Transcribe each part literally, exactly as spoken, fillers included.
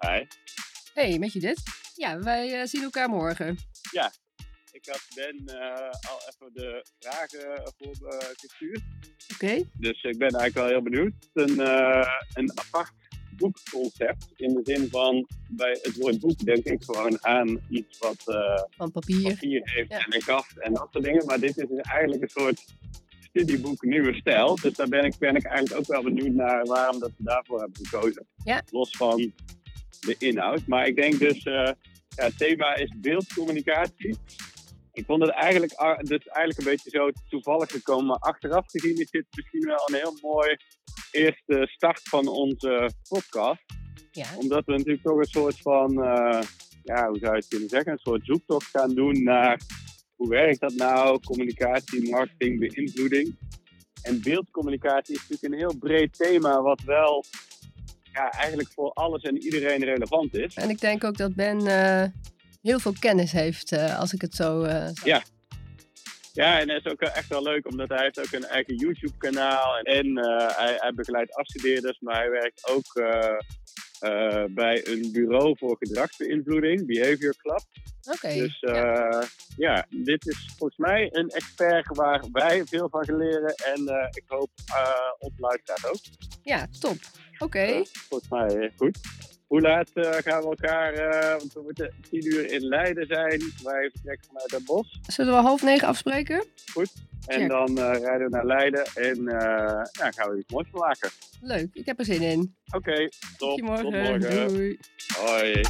Hi. Hey, met je dit? Ja, wij uh, zien elkaar morgen. Ja, ik had Ben uh, al even de vragen voor me gestuurd. Oké. Okay. Dus ik ben eigenlijk wel heel benieuwd. Een, uh, een apart boekconcept. In de zin van, bij het woord boek denk ik gewoon aan iets wat uh, van papier. papier heeft ja. en een kaft en dat soort dingen. Maar dit is dus eigenlijk een soort studieboek nieuwe stijl. Dus daar ben ik, ben ik eigenlijk ook wel benieuwd naar waarom dat we daarvoor hebben gekozen. Ja. Los van de inhoud. Maar ik denk dus, uh, ja, het thema is beeldcommunicatie. Ik vond het eigenlijk, dus eigenlijk een beetje zo toevallig gekomen. Maar achteraf gezien is dit misschien wel een heel mooi eerste start van onze podcast. Ja. Omdat we natuurlijk toch een soort van, uh, ja, hoe zou je het kunnen zeggen, een soort zoektocht gaan doen naar hoe werkt dat nou, communicatie, marketing, beïnvloeding. En beeldcommunicatie is natuurlijk een heel breed thema wat wel, ja, eigenlijk voor alles en iedereen relevant is. En ik denk ook dat Ben uh, heel veel kennis heeft, uh, als ik het zo... Uh, ja. Ja, en dat is ook echt wel leuk, omdat hij heeft ook een eigen YouTube-kanaal. En, en uh, hij, hij begeleidt afstudeerders, maar hij werkt ook uh, uh, bij een bureau voor gedragsbeïnvloeding, Behavior Club. Oké. Okay, dus uh, ja. ja, dit is volgens mij een expert waar wij veel van gaan leren. En uh, ik hoop uh, onze luisteraars ook. Ja, top. Oké. Okay. Uh, volgens mij goed. Hoe laat uh, gaan we elkaar, uh, want we moeten tien uur in Leiden zijn. Wij vertrekken vanuit Den Bosch. Zullen we half negen afspreken? Goed. En Check. dan uh, rijden we naar Leiden en uh, ja, gaan we iets moois van maken. Leuk, ik heb er zin in. Oké, okay, top. Tot morgen. Doei. Hoi.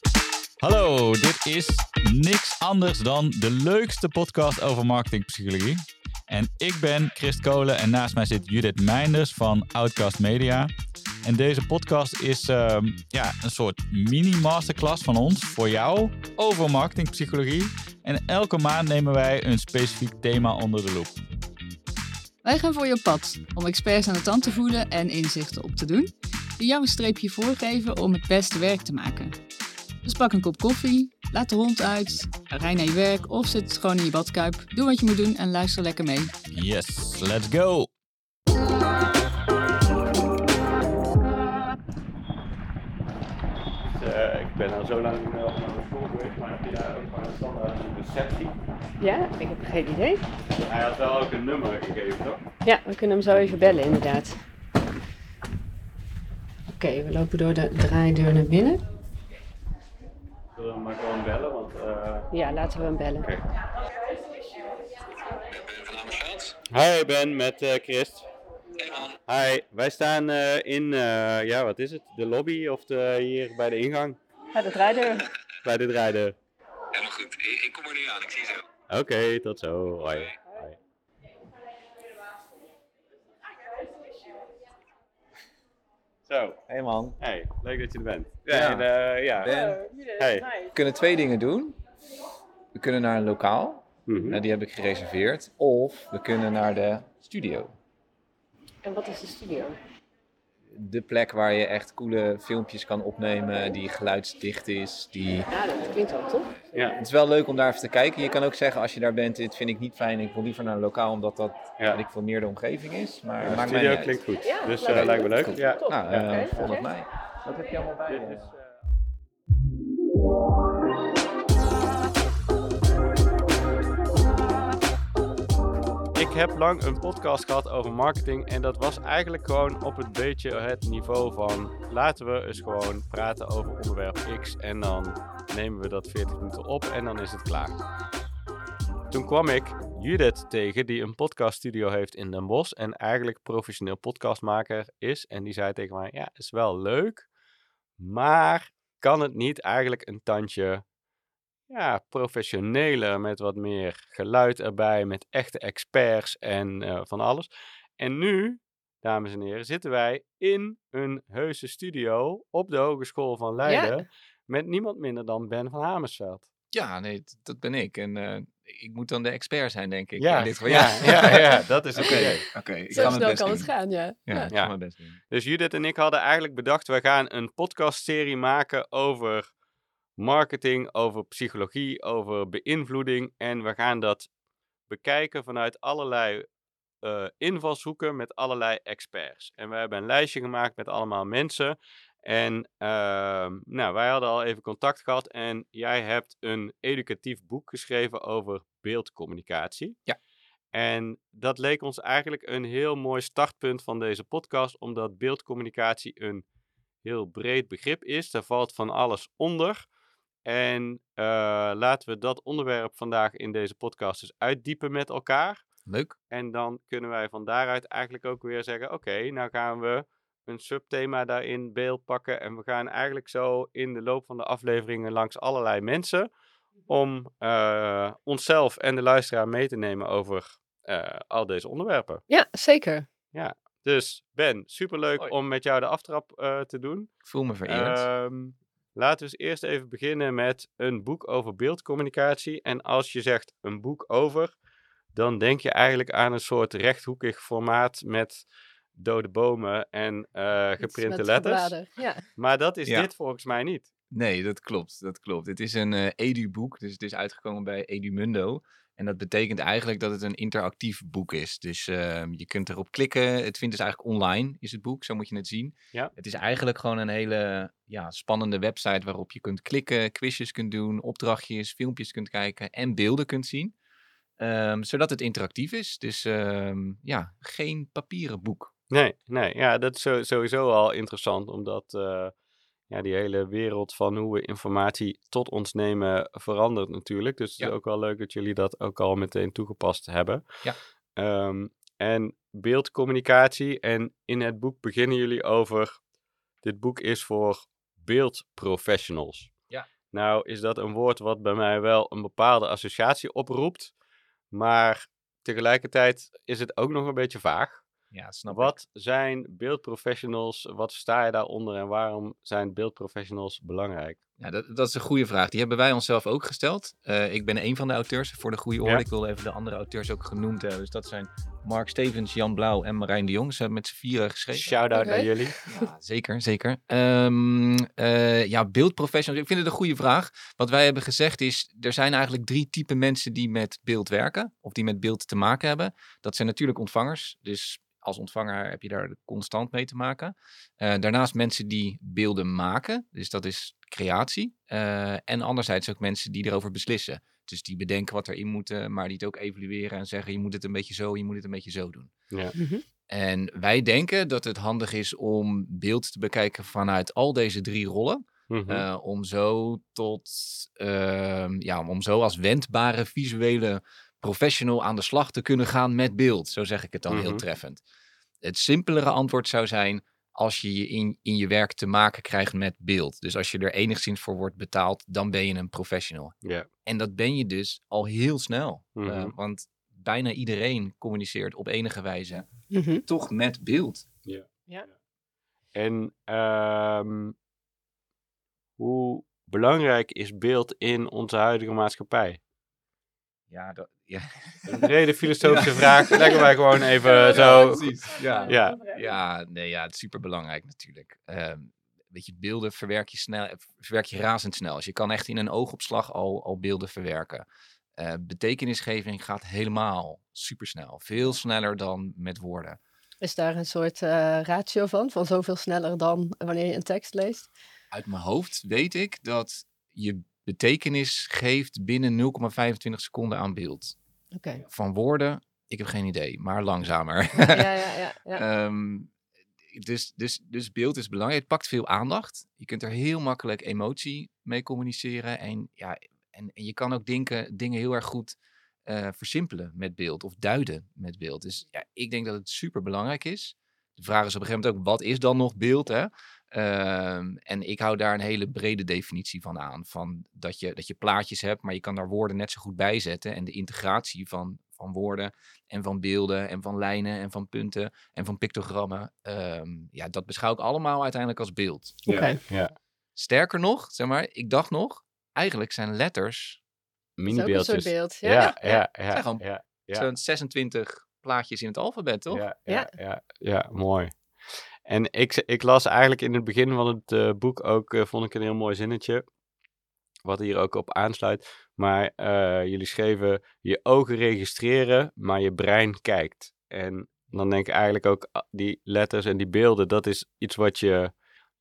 Hallo, dit is niks anders dan de leukste podcast over marketingpsychologie. En ik ben Christ Kolen en naast mij zit Judith Meinders van Outcast Media. En deze podcast is uh, ja, een soort mini-masterclass van ons voor jou over marketingpsychologie. En elke maand nemen wij een specifiek thema onder de loep. Wij gaan voor je pad om experts aan de tand te voelen en inzichten op te doen. Die jou een streepje voorgeven om het beste werk te maken. Dus pak een kop koffie, laat de hond uit, rij naar je werk of zit gewoon in je badkuip. Doe wat je moet doen en luister lekker mee. Yes, let's go! Uh, ik ben al zo lang niet meer op mijn school geweest, maar heb je daar ook gewoon een standaard receptie? Ja, ik heb geen idee. Hij had wel ook een nummer gegeven, toch? Ja, we kunnen hem zo even bellen, inderdaad. Oké, okay, we lopen door de draaideur naar binnen. Zullen we hem maar gewoon bellen? Want, uh... ja, laten we hem bellen. Okay. Hi, Ben, met uh, Christ. Hi, wij staan uh, in, uh, ja, wat is het? De lobby of de, hier bij de ingang? Bij de draaideur. Bij de draaideur. Helemaal goed, ik, ik kom er nu aan, ik zie je zo. Oké, okay, tot zo. Hoi. Hoi. Zo. Hey man. Hey, leuk dat je er bent. Ja. En, uh, ja. Ben. Hey. We kunnen twee dingen doen. We kunnen naar een lokaal, mm-hmm. uh, die heb ik gereserveerd. Of we kunnen naar de studio. En wat is de studio? De plek waar je echt coole filmpjes kan opnemen, die geluidsdicht is. Die... Ja, dat klinkt wel tof. Ja. Het is wel leuk om daar even te kijken. Je kan ook zeggen als je daar bent, dit vind ik niet fijn, ik wil liever naar een lokaal, omdat dat ja. ik veel meer de omgeving is. Maar ja, de maakt studio mij klinkt goed, ja, dus uh, lijkt me leuk. Goed. Ja. Nou, uh, okay. volg okay. mij. Wat heb je allemaal bij je? Ik heb lang een podcast gehad over marketing en dat was eigenlijk gewoon op een beetje het niveau van laten we eens gewoon praten over onderwerp X en dan nemen we dat veertig minuten op en dan is het klaar. Toen kwam ik Judith tegen die een podcaststudio heeft in Den Bosch en eigenlijk professioneel podcastmaker is en die zei tegen mij, ja, is wel leuk, maar kan het niet eigenlijk een tandje ja, professioneler, met wat meer geluid erbij, met echte experts en uh, van alles. En nu, dames en heren, zitten wij in een heuse studio op de Hogeschool van Leiden ja. met niemand minder dan Ben van Hamersveld. Ja, nee, t- dat ben ik. En uh, ik moet dan de expert zijn, denk ik. Ja, in dit geval. ja, ja, ja, dat is oké. Okay. Okay, Zo snel kan het gaan, ja. Ja, ja. ik ga mijn best doen. Dus Judith en ik hadden eigenlijk bedacht, we gaan een podcastserie maken over marketing, over psychologie, over beïnvloeding. En we gaan dat bekijken vanuit allerlei uh, invalshoeken met allerlei experts. En we hebben een lijstje gemaakt met allemaal mensen. En ehm, nou, wij hadden al even contact gehad en jij hebt een educatief boek geschreven over beeldcommunicatie. Ja. En dat leek ons eigenlijk een heel mooi startpunt van deze podcast, omdat beeldcommunicatie een heel breed begrip is. Daar valt van alles onder. En uh, laten we dat onderwerp vandaag in deze podcast dus uitdiepen met elkaar. Leuk. En dan kunnen wij van daaruit eigenlijk ook weer zeggen, oké, okay, nou gaan we een subthema daarin beeld pakken. En we gaan eigenlijk zo in de loop van de afleveringen langs allerlei mensen om uh, onszelf en de luisteraar mee te nemen over uh, al deze onderwerpen. Ja, zeker. Ja, dus Ben, superleuk Hoi. om met jou de aftrap uh, te doen. Ik voel me vereerd. Um, laten we eens eerst even beginnen met een boek over beeldcommunicatie. En als je zegt een boek over, dan denk je eigenlijk aan een soort rechthoekig formaat met dode bomen en uh, geprinte met letters. gebraden, ja. Maar dat is Ja. dit volgens mij niet. Nee, dat klopt. Dat klopt. Het is een uh, edu-boek, dus het is uitgekomen bij Edumundo. En dat betekent eigenlijk dat het een interactief boek is. Dus uh, je kunt erop klikken. Het vindt dus eigenlijk online, is het boek. Zo moet je het zien. Ja. Het is eigenlijk gewoon een hele ja, spannende website waarop je kunt klikken, quizjes kunt doen, opdrachtjes, filmpjes kunt kijken en beelden kunt zien. Um, zodat het interactief is. Dus um, ja, geen papieren boek. Nee, nee. Ja, dat is sowieso al interessant, omdat uh, ja, die hele wereld van hoe we informatie tot ons nemen verandert natuurlijk. Dus het Ja. is ook wel leuk dat jullie dat ook al meteen toegepast hebben. Ja. Um, en beeldcommunicatie. En in het boek beginnen jullie over, dit boek is voor beeldprofessionals. Ja. Nou is dat een woord wat bij mij wel een bepaalde associatie oproept. Maar tegelijkertijd is het ook nog een beetje vaag. Ja, snap Wat zijn beeldprofessionals? Wat sta je daaronder en waarom zijn beeldprofessionals belangrijk? Ja, dat, dat is een goede vraag. Die hebben wij onszelf ook gesteld. Uh, ik ben een van de auteurs, voor de goede orde. Ja. Ik wil even de andere auteurs ook genoemd hebben. Dus dat zijn Mark Stevens, Jan Blauw en Marijn de Jong. Ze hebben met z'n vieren geschreven. Shout-out Oké. naar jullie. Ja, zeker, zeker. Um, uh, ja, beeldprofessionals. Ik vind het een goede vraag. Wat wij hebben gezegd is, er zijn eigenlijk drie typen mensen die met beeld werken. Of die met beeld te maken hebben. Dat zijn natuurlijk ontvangers. Dus als ontvanger heb je daar constant mee te maken. Uh, daarnaast mensen die beelden maken. Dus dat is creatie. Uh, en anderzijds ook mensen die erover beslissen. Dus die bedenken wat erin moet, maar die het ook evalueren en zeggen, je moet het een beetje zo, je moet het een beetje zo doen. Ja. Mhm. En wij denken dat het handig is om beeld te bekijken vanuit al deze drie rollen. Mm-hmm. Uh, om zo tot, uh, ja, om zo als wendbare visuele professional aan de slag te kunnen gaan met beeld. Zo zeg ik het dan Mm-hmm. heel treffend. Het simpelere antwoord zou zijn, als je je in, in je werk te maken krijgt met beeld. Dus als je er enigszins voor wordt betaald, dan ben je een professional. Ja. En dat ben je dus al heel snel. Mm-hmm. Uh, want bijna iedereen communiceert op enige wijze Mhm. toch met beeld. Ja. Ja. En um, hoe belangrijk is beeld in onze huidige maatschappij? Ja, dat, ja. Een brede filosofische ja. vraag. Leggen wij gewoon even ja, zo. Ja, precies. Ja, ja. ja, nee, ja, het is superbelangrijk natuurlijk. Um, weet je, beelden verwerk je, snel, verwerk je razendsnel. Dus je kan echt in een oogopslag al, al beelden verwerken. Uh, betekenisgeving gaat helemaal supersnel. Veel sneller dan met woorden. Is daar een soort uh, ratio van? Van zoveel sneller dan wanneer je een tekst leest? Uit mijn hoofd weet ik dat je betekenis geeft binnen nul komma vijfentwintig seconden aan beeld. Okay. Van woorden, ik heb geen idee, maar langzamer. Ja, ja, ja. ja. um, dus, dus, dus beeld is belangrijk. Het pakt veel aandacht. Je kunt er heel makkelijk emotie mee communiceren. En, ja, en, en je kan ook denken, dingen heel erg goed uh, versimpelen met beeld. Of duiden met beeld. Dus ja, ik denk dat het super belangrijk is. De vraag is op een gegeven moment ook, wat is dan nog beeld, hè? Um, en ik hou daar een hele brede definitie van aan. Van dat, je, dat je plaatjes hebt, maar je kan daar woorden net zo goed bij zetten. En de integratie van, van woorden en van beelden en van lijnen en van punten en van pictogrammen. Um, ja, dat beschouw ik allemaal uiteindelijk als beeld. Oké. Okay. Ja. Sterker nog, zeg maar, ik dacht nog, eigenlijk zijn letters mini-beeldjes. Beeld. Ja, ja, ja. ja, ja, zijn gewoon ja, ja. zo'n zesentwintig plaatjes in het alfabet, toch? Ja, ja, ja. ja, ja mooi. En ik, ik las eigenlijk in het begin van het uh, boek ook, uh, vond ik een heel mooi zinnetje, wat hier ook op aansluit. Maar uh, jullie schreven, je ogen registreren, maar je brein kijkt. En dan denk ik eigenlijk ook, die letters en die beelden, dat is iets wat je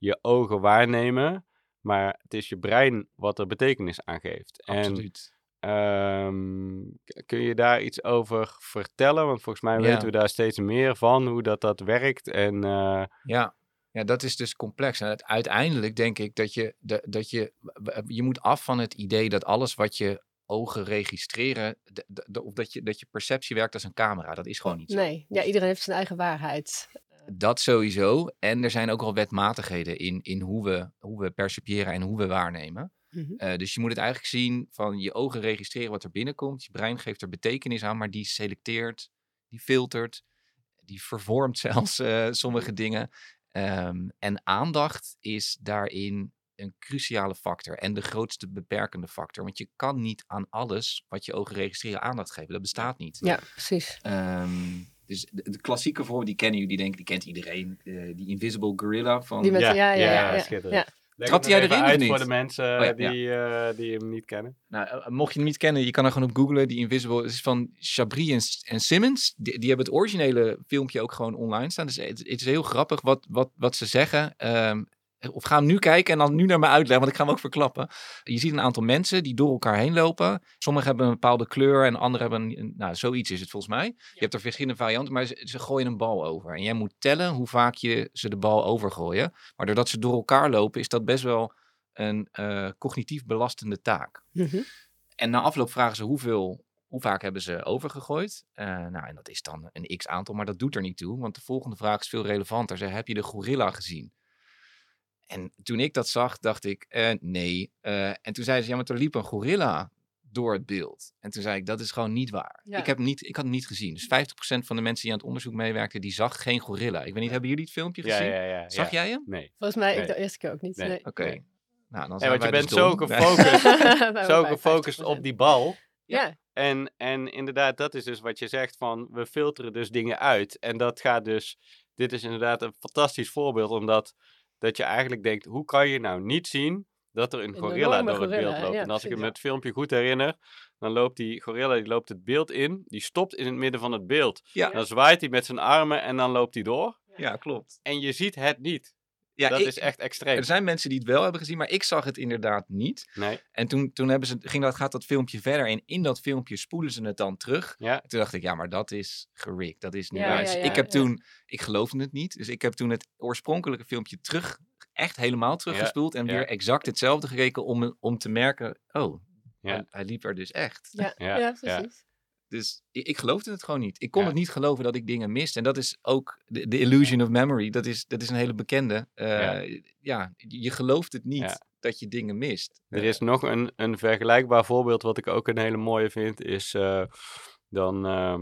je ogen waarnemen, maar het is je brein wat er betekenis aan geeft. Absoluut. En um, kun je daar iets over vertellen? Want volgens mij Ja. weten we daar steeds meer van, hoe dat, dat werkt. En, uh... ja. ja, dat is dus complex. En het, uiteindelijk denk ik dat je, de, dat je, je moet af van het idee dat alles wat je ogen registreren, de, de, de, of dat je, dat je perceptie werkt als een camera. Dat is gewoon niet zo. Nee, ja, iedereen heeft zijn eigen waarheid. Dat sowieso. En er zijn ook al wetmatigheden in, in hoe, we, hoe we percipiëren en hoe we waarnemen. Mm-hmm. Uh, dus je moet het eigenlijk zien van je ogen registreren wat er binnenkomt. Je brein geeft er betekenis aan, maar die selecteert, die filtert, die vervormt zelfs uh, sommige dingen. Um, en aandacht is daarin een cruciale factor en de grootste beperkende factor. Want je kan niet aan alles wat je ogen registreren aandacht geven. Dat bestaat niet. Ja, precies. Um, dus de, de klassieke voorbeeld, die kennen jullie, denk ik, die kent iedereen. Uh, die Invisible Gorilla van... Die met, ja, ja, ja, ja, ja, schitterend. ja. Trapte jij erin of niet? Voor de mensen oh, ja, die, ja. uh, die hem niet kennen. Nou, uh, mocht je hem niet kennen, je kan er gewoon op googlen. Die Invisible, het is van Chabris en, en Simmons. Die, die hebben het originele filmpje ook gewoon online staan. Dus het, het is heel grappig wat, wat, wat ze zeggen. Um, of ga hem nu kijken en dan nu naar me uitleggen, want ik ga hem ook verklappen. Je ziet een aantal mensen die door elkaar heen lopen. Sommigen hebben een bepaalde kleur en anderen hebben een, nou, zoiets is het volgens mij. Je hebt er verschillende varianten, maar ze, ze gooien een bal over. En jij moet tellen hoe vaak je ze de bal overgooien. Maar doordat ze door elkaar lopen, is dat best wel een uh, cognitief belastende taak. Mm-hmm. En na afloop vragen ze hoeveel, hoe vaak hebben ze overgegooid. Uh, nou, en dat is dan een x-aantal, maar dat doet er niet toe. Want de volgende vraag is veel relevanter. Ze, heb je de gorilla gezien? En toen ik dat zag, dacht ik, uh, nee. Uh, en toen zeiden ze, ja, maar er liep een gorilla door het beeld. En toen zei ik, dat is gewoon niet waar. Ja. Ik, heb niet, ik had het niet gezien. Dus vijftig procent van de mensen die aan het onderzoek meewerkten, die zag geen gorilla. Ik weet niet, hebben jullie het filmpje gezien? Ja, ja, ja, zag ja. jij hem? Nee. Volgens mij, nee. ik de eerste keer ook niet. Nee. Nee. Oké. Okay. Nee. Nou, dan ja, zijn want je wij bent dus zo dom. gefocust, zo gefocust bij op die bal. Ja. En, en inderdaad, dat is dus wat je zegt van, we filteren dus dingen uit. En dat gaat dus, dit is inderdaad een fantastisch voorbeeld, omdat dat je eigenlijk denkt, hoe kan je nou niet zien dat er een, een gorilla door het gorilla, beeld loopt? ja, en als ik me ja. het filmpje goed herinner, dan loopt die gorilla, die loopt het beeld in, die stopt in het midden van het beeld. Ja. Dan zwaait hij met zijn armen en dan loopt hij door. Ja, klopt. En je ziet het niet. Ja, dat ik, is echt extreem. Er zijn mensen die het wel hebben gezien, maar ik zag het inderdaad niet. Nee. En toen, toen hebben ze, ging dat, gaat dat filmpje verder en in dat filmpje spoelen ze het dan terug. Ja. En toen dacht ik, ja, maar dat is gerikt. Dat is niet Ja, waar. ja, Dus ja, ik heb ja. toen, ik geloofde het niet. Dus ik heb toen het oorspronkelijke filmpje terug, echt helemaal teruggespoeld. Ja, en ja. weer exact hetzelfde gekeken om, om te merken, oh, Ja. hij, hij liep er dus echt. Ja, Ja, ja, precies. Dus ik, ik geloofde het gewoon niet. Ik kon Ja. het niet geloven dat ik dingen miste. En dat is ook de, de illusion of memory. Dat is, dat is een hele bekende. Uh, Ja. ja, je gelooft het niet Ja. dat je dingen mist. Er is nog een, een vergelijkbaar voorbeeld wat ik ook een hele mooie vind, is uh, dan uh,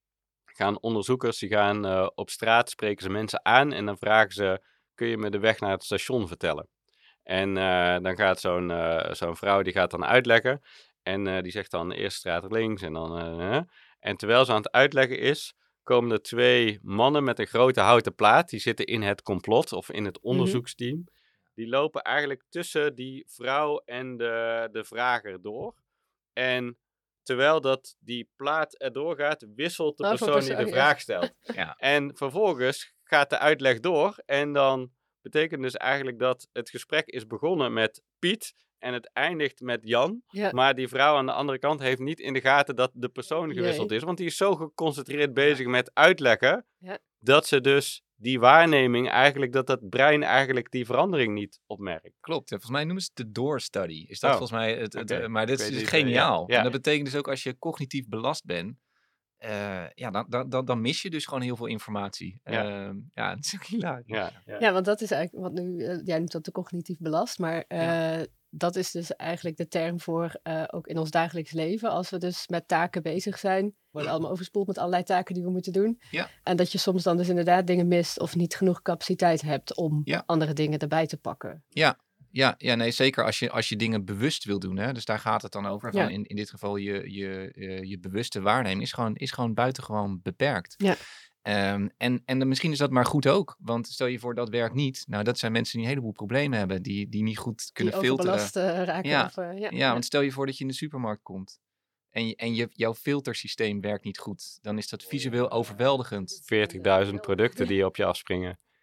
gaan onderzoekers, die gaan uh, op straat, spreken ze mensen aan en dan vragen ze, kun je me de weg naar het station vertellen? En uh, dan gaat zo'n uh, zo'n vrouw, die gaat dan uitleggen en uh, die zegt dan eerst straat links en dan... Uh, en terwijl ze aan het uitleggen is, komen er twee mannen met een grote houten plaat, die zitten in het complot of in het onderzoeksteam. Mm-hmm. Die lopen eigenlijk tussen die vrouw en de, de vrager door. En terwijl dat die plaat erdoor gaat, wisselt de Oh, persoon persoon, die de ja. vraag stelt. Ja. En vervolgens gaat de uitleg door. En dan betekent dus eigenlijk dat het gesprek is begonnen met Piet. En het eindigt met Jan. Ja. Maar die vrouw aan de andere kant heeft niet in de gaten dat de persoon gewisseld Nee. is. Want die is zo geconcentreerd bezig met uitleggen. Ja. Dat ze dus die waarneming eigenlijk, dat dat brein eigenlijk die verandering niet opmerkt. Klopt. Volgens mij noemen ze het de door study. Is dat Oh, volgens mij het, het oké. uh, maar dit Ik is weet dus niet, geniaal. uh, ja. Ja. En dat betekent dus ook als je cognitief belast bent, uh, ja, dan, dan, dan, dan mis je dus gewoon heel veel informatie. Ja. Uh, ja, dat is ook hilarisch. Ja, ja. Ja, want dat is eigenlijk wat nu, uh, jij noemt dat de cognitief belast, maar uh, Ja. dat is dus eigenlijk de term voor uh, ook in ons dagelijks leven. Als we dus met taken bezig zijn, worden allemaal overspoeld met allerlei taken die we moeten doen. Ja. En dat je soms dan dus inderdaad dingen mist of niet genoeg capaciteit hebt om Ja. andere dingen erbij te pakken. Ja, ja, ja, nee, zeker als je, als je dingen bewust wil doen. Hè? Dus daar gaat het dan over. Van Ja. in, in dit geval je, je, uh, je bewuste waarneming is gewoon, is gewoon buitengewoon beperkt. Ja. Um, en, en dan misschien is dat maar goed ook. Want stel je voor dat werkt niet. Nou, dat zijn mensen die een heleboel problemen hebben. Die, die niet goed kunnen die filteren. overbelast uh, raken. Ja. Of, uh, ja, Ja, ja. want stel je voor dat je in de supermarkt komt. En, je, en je, jouw filtersysteem werkt niet goed. Dan is dat visueel overweldigend. veertigduizend producten die op je afspringen.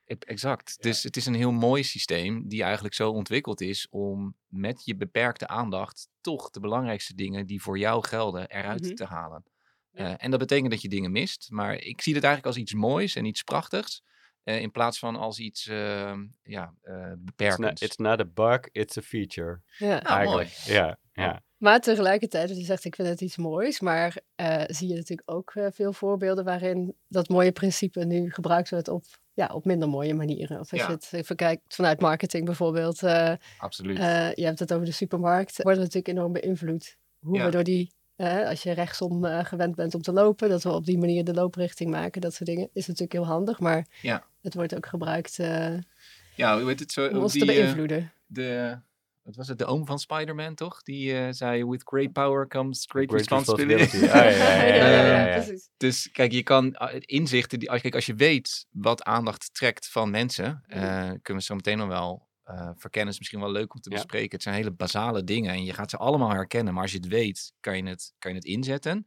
E- Exact. Dus het is een heel mooi systeem die eigenlijk zo ontwikkeld is om met je beperkte aandacht toch de belangrijkste dingen die voor jou gelden eruit Mhm. te halen. Ja. Eh, en dat betekent dat je dingen mist, maar ik zie het eigenlijk als iets moois en iets prachtigs. eh, in plaats van als iets eh, ja, eh, It's not, beperkends. it's not a bug, it's a feature. Ja. Nou, mooi. Eigenlijk. Ja, ja. Maar tegelijkertijd, als je zegt ik vind het iets moois, maar eh, zie je natuurlijk ook eh, veel voorbeelden waarin dat mooie principe nu gebruikt wordt op, ja, op minder mooie manieren. Of als Ja. je het even kijkt vanuit marketing bijvoorbeeld, eh, Absoluut. eh, je hebt het over de supermarkt, wordt het natuurlijk enorm beïnvloed. Hoe Ja. we door die, eh, als je rechtsom eh, gewend bent om te lopen, dat we op die manier de looprichting maken, dat soort dingen, is natuurlijk heel handig, maar Ja. het wordt ook gebruikt eh, ja, hoe heet het zo? om ons die, te eh, beïnvloeden. de, wat was het, de oom van Spider-Man, toch? Die eh, zei, with great power comes great, Great responsibility. responsibility. Ah, ja, ja, ja, ja, ja, ja. precies. Dus kijk, je kan uh, inzichten, die, als, kijk, als je weet wat aandacht trekt van mensen, eh, kunnen we zo meteen nog wel uh, verkennen, is misschien wel leuk om te Ja. bespreken. Het zijn hele basale dingen en je gaat ze allemaal herkennen, maar als je het weet, kan je het, kan je het inzetten.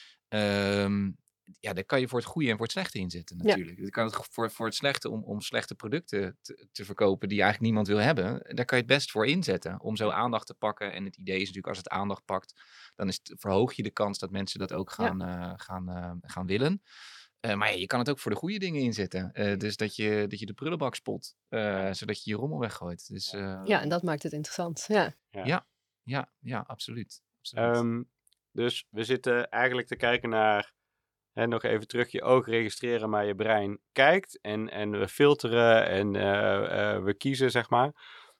Ehm, ja, daar kan je voor het goede en voor het slechte inzetten Ja. natuurlijk. Je kan het voor, voor het slechte om, om slechte producten te, te verkopen die eigenlijk niemand wil hebben. Daar kan je het best voor inzetten om zo aandacht te pakken. En het idee is natuurlijk als het aandacht pakt, dan is het, verhoog je de kans dat mensen dat ook gaan, eh, gaan, eh, gaan willen. Uh, maar ja, je kan het ook voor de goede dingen inzetten. Uh, dus dat je, dat je de prullenbak spot, uh, zodat je je rommel weggooit. Dus, uh, Ja, en dat maakt het interessant. Ja. Ja. Ja, ja, ja, absoluut. absoluut. Um, dus we zitten eigenlijk te kijken naar, hè, nog even terug, je oog registreren, maar je brein kijkt. En, en we filteren en uh, uh, we kiezen, zeg maar.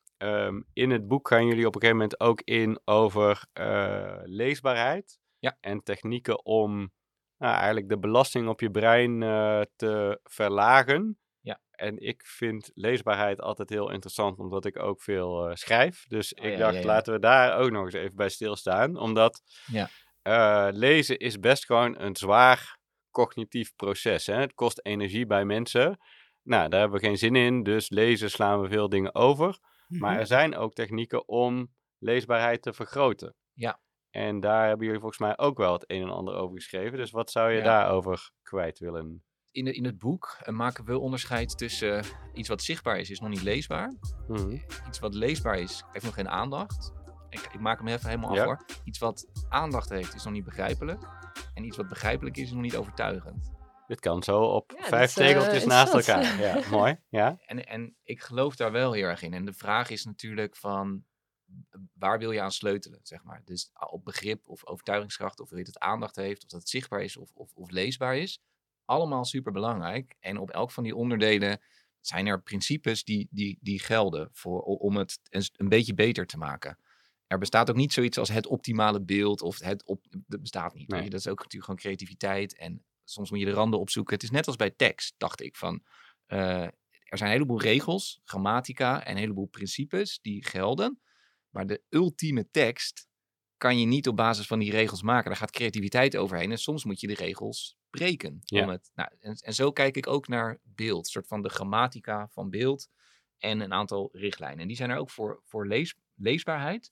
Um, in het boek gaan jullie op een gegeven moment ook in over uh, leesbaarheid. Ja. En technieken om nou, eigenlijk de belasting op je brein uh, te verlagen. Ja. En ik vind leesbaarheid altijd heel interessant, omdat ik ook veel uh, schrijf. Dus Oh, ik ja, dacht, ja, ja. laten we daar ook nog eens even bij stilstaan. Omdat Ja. uh, lezen is best gewoon een zwaar cognitief proces. Hè? Het kost energie bij mensen. Nou, daar hebben we geen zin in. Dus lezen slaan we veel dingen over. Mhm. Maar er zijn ook technieken om leesbaarheid te vergroten. Ja. En daar hebben jullie volgens mij ook wel het een en ander over geschreven. Dus wat zou je Ja. daarover kwijt willen? In, de, in het boek uh, maken we onderscheid tussen uh, iets wat zichtbaar is, is nog niet leesbaar. Mm-hmm. Iets wat leesbaar is, heeft nog geen aandacht. Ik, ik maak hem even helemaal af Ja. hoor. Iets wat aandacht heeft, is nog niet begrijpelijk. En iets wat begrijpelijk is, is nog niet overtuigend. Dit kan zo op Ja, vijf dat is, uh, tegeltjes naast interessant. elkaar. Ja, mooi. Ja. En, en ik geloof daar wel heel erg in. En de vraag is natuurlijk van, waar wil je aan sleutelen, zeg maar. Dus op begrip of overtuigingskracht, of weet het aandacht heeft, of dat het zichtbaar is of, of, of leesbaar is. Allemaal super belangrijk. En op elk van die onderdelen zijn er principes die, die, die gelden voor, om het een, een beetje beter te maken. Er bestaat ook niet zoiets als het optimale beeld, of het op, dat bestaat niet. Nee. Weet je? Dat is ook natuurlijk gewoon creativiteit. En soms moet je de randen opzoeken. Het is net als bij tekst, dacht ik van. Uh, er zijn een heleboel regels, grammatica en een heleboel principes die gelden. Maar de ultieme tekst kan je niet op basis van die regels maken. Daar gaat creativiteit overheen. En soms moet je de regels breken. Ja. Om het, nou, en, en zo kijk ik ook naar beeld. Een soort van de grammatica van beeld. En een aantal richtlijnen. En die zijn er ook voor, voor lees, leesbaarheid.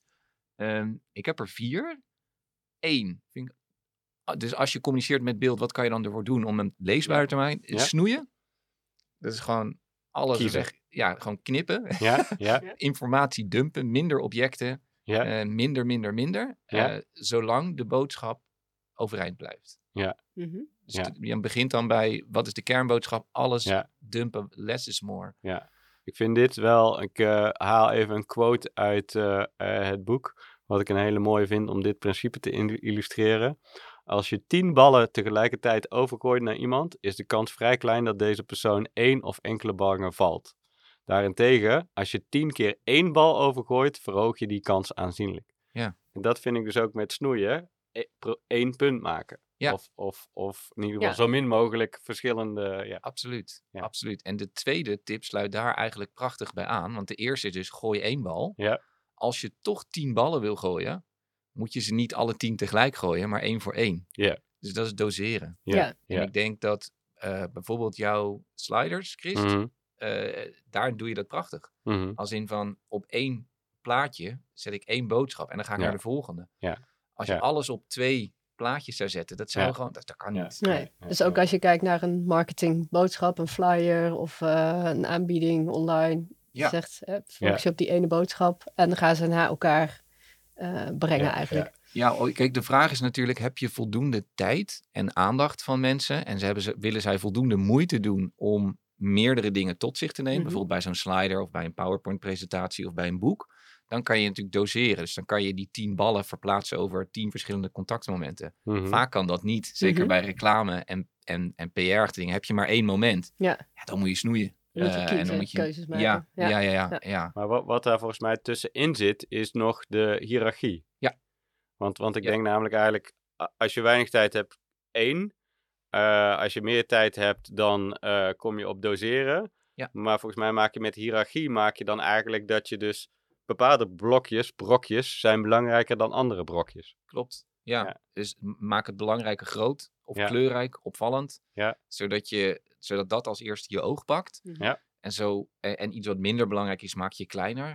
Um, ik heb er vier. Eén. Vind ik, dus als je communiceert met beeld, wat kan je dan ervoor doen om hem leesbaar te maken? Ja. Snoeien. Dat is gewoon alles Kiezen. weg. Ja, gewoon knippen. Ja, ja, Informatie dumpen. Minder objecten. ja. Uh, minder, minder, minder. Ja. Uh, zolang de boodschap overeind blijft. Mhm. Dus Ja. t- je begint dan bij, wat is de kernboodschap? Alles Ja. dumpen, less is more. Ik vind dit wel, ik uh, haal even een quote uit uh, uh, het boek, wat ik een hele mooie vind om dit principe te in- illustreren. Als je tien ballen tegelijkertijd overgooit naar iemand, is de kans vrij klein dat deze persoon één of enkele ballen valt. Daarentegen, als je tien keer één bal overgooit, verhoog je die kans aanzienlijk. Ja. En dat vind ik dus ook met snoeien, e- pro- één punt maken. Ja. Of, of, of in ieder geval Ja. zo min mogelijk verschillende, ja. Absoluut, Ja. absoluut. En de tweede tip sluit daar eigenlijk prachtig bij aan. Want de eerste is dus, gooi één bal. Ja. Als je toch tien ballen wil gooien, moet je ze niet alle tien tegelijk gooien, maar één voor één. Ja. Dus dat is doseren. Ja. Ja. En Ja. ik denk dat uh, bijvoorbeeld jouw sliders, Christ, Mhm. uh, daar doe je dat prachtig. Mhm. Als in van, op één plaatje zet ik één boodschap en dan ga ik Ja. naar de volgende. Ja. Als je Ja. alles op twee plaatjes zou zetten. Dat zou Ja. gewoon, dat, dat kan Ja. niet. Nee. Nee, nee, Dus ook nee. als je kijkt naar een marketingboodschap, een flyer of uh, een aanbieding online. Ja. Zegt, hè, focus Ja. je op die ene boodschap en dan gaan ze naar elkaar uh, brengen Ja, eigenlijk. Ja, oh, kijk, de vraag is natuurlijk, heb je voldoende tijd en aandacht van mensen? En ze hebben ze, willen zij voldoende moeite doen om meerdere dingen tot zich te nemen? Mm-hmm. Bijvoorbeeld bij zo'n slider of bij een PowerPoint-presentatie of bij een boek. Dan kan je natuurlijk doseren. Dus dan kan je die tien ballen verplaatsen over tien verschillende contactmomenten. Mhm. Vaak kan dat niet. Zeker Mm-hmm. bij reclame en, en, en P R-dingen heb je maar één moment. Ja. Ja, dan moet je snoeien. Dan moet je Uh, kiezen, en dan moet je keuzes maken. Ja, ja, Ja. ja, ja. Ja. ja. Maar wat, wat daar volgens mij tussenin zit, is nog de hiërarchie. Ja. Want, want ik Ja. denk namelijk eigenlijk, a- als je weinig tijd hebt, één. Uh, als je meer tijd hebt, dan uh, kom je op doseren. Ja. Maar volgens mij maak je met hiërarchie, maak je dan eigenlijk dat je dus bepaalde blokjes, brokjes, zijn belangrijker dan andere brokjes. Klopt. Ja. Ja. Dus m- maak het belangrijke groot of Ja. kleurrijk, opvallend. Ja. Zodat, je, zodat dat als eerste je oog pakt. Ja. En, zo, en, en iets wat minder belangrijk is, maak je kleiner.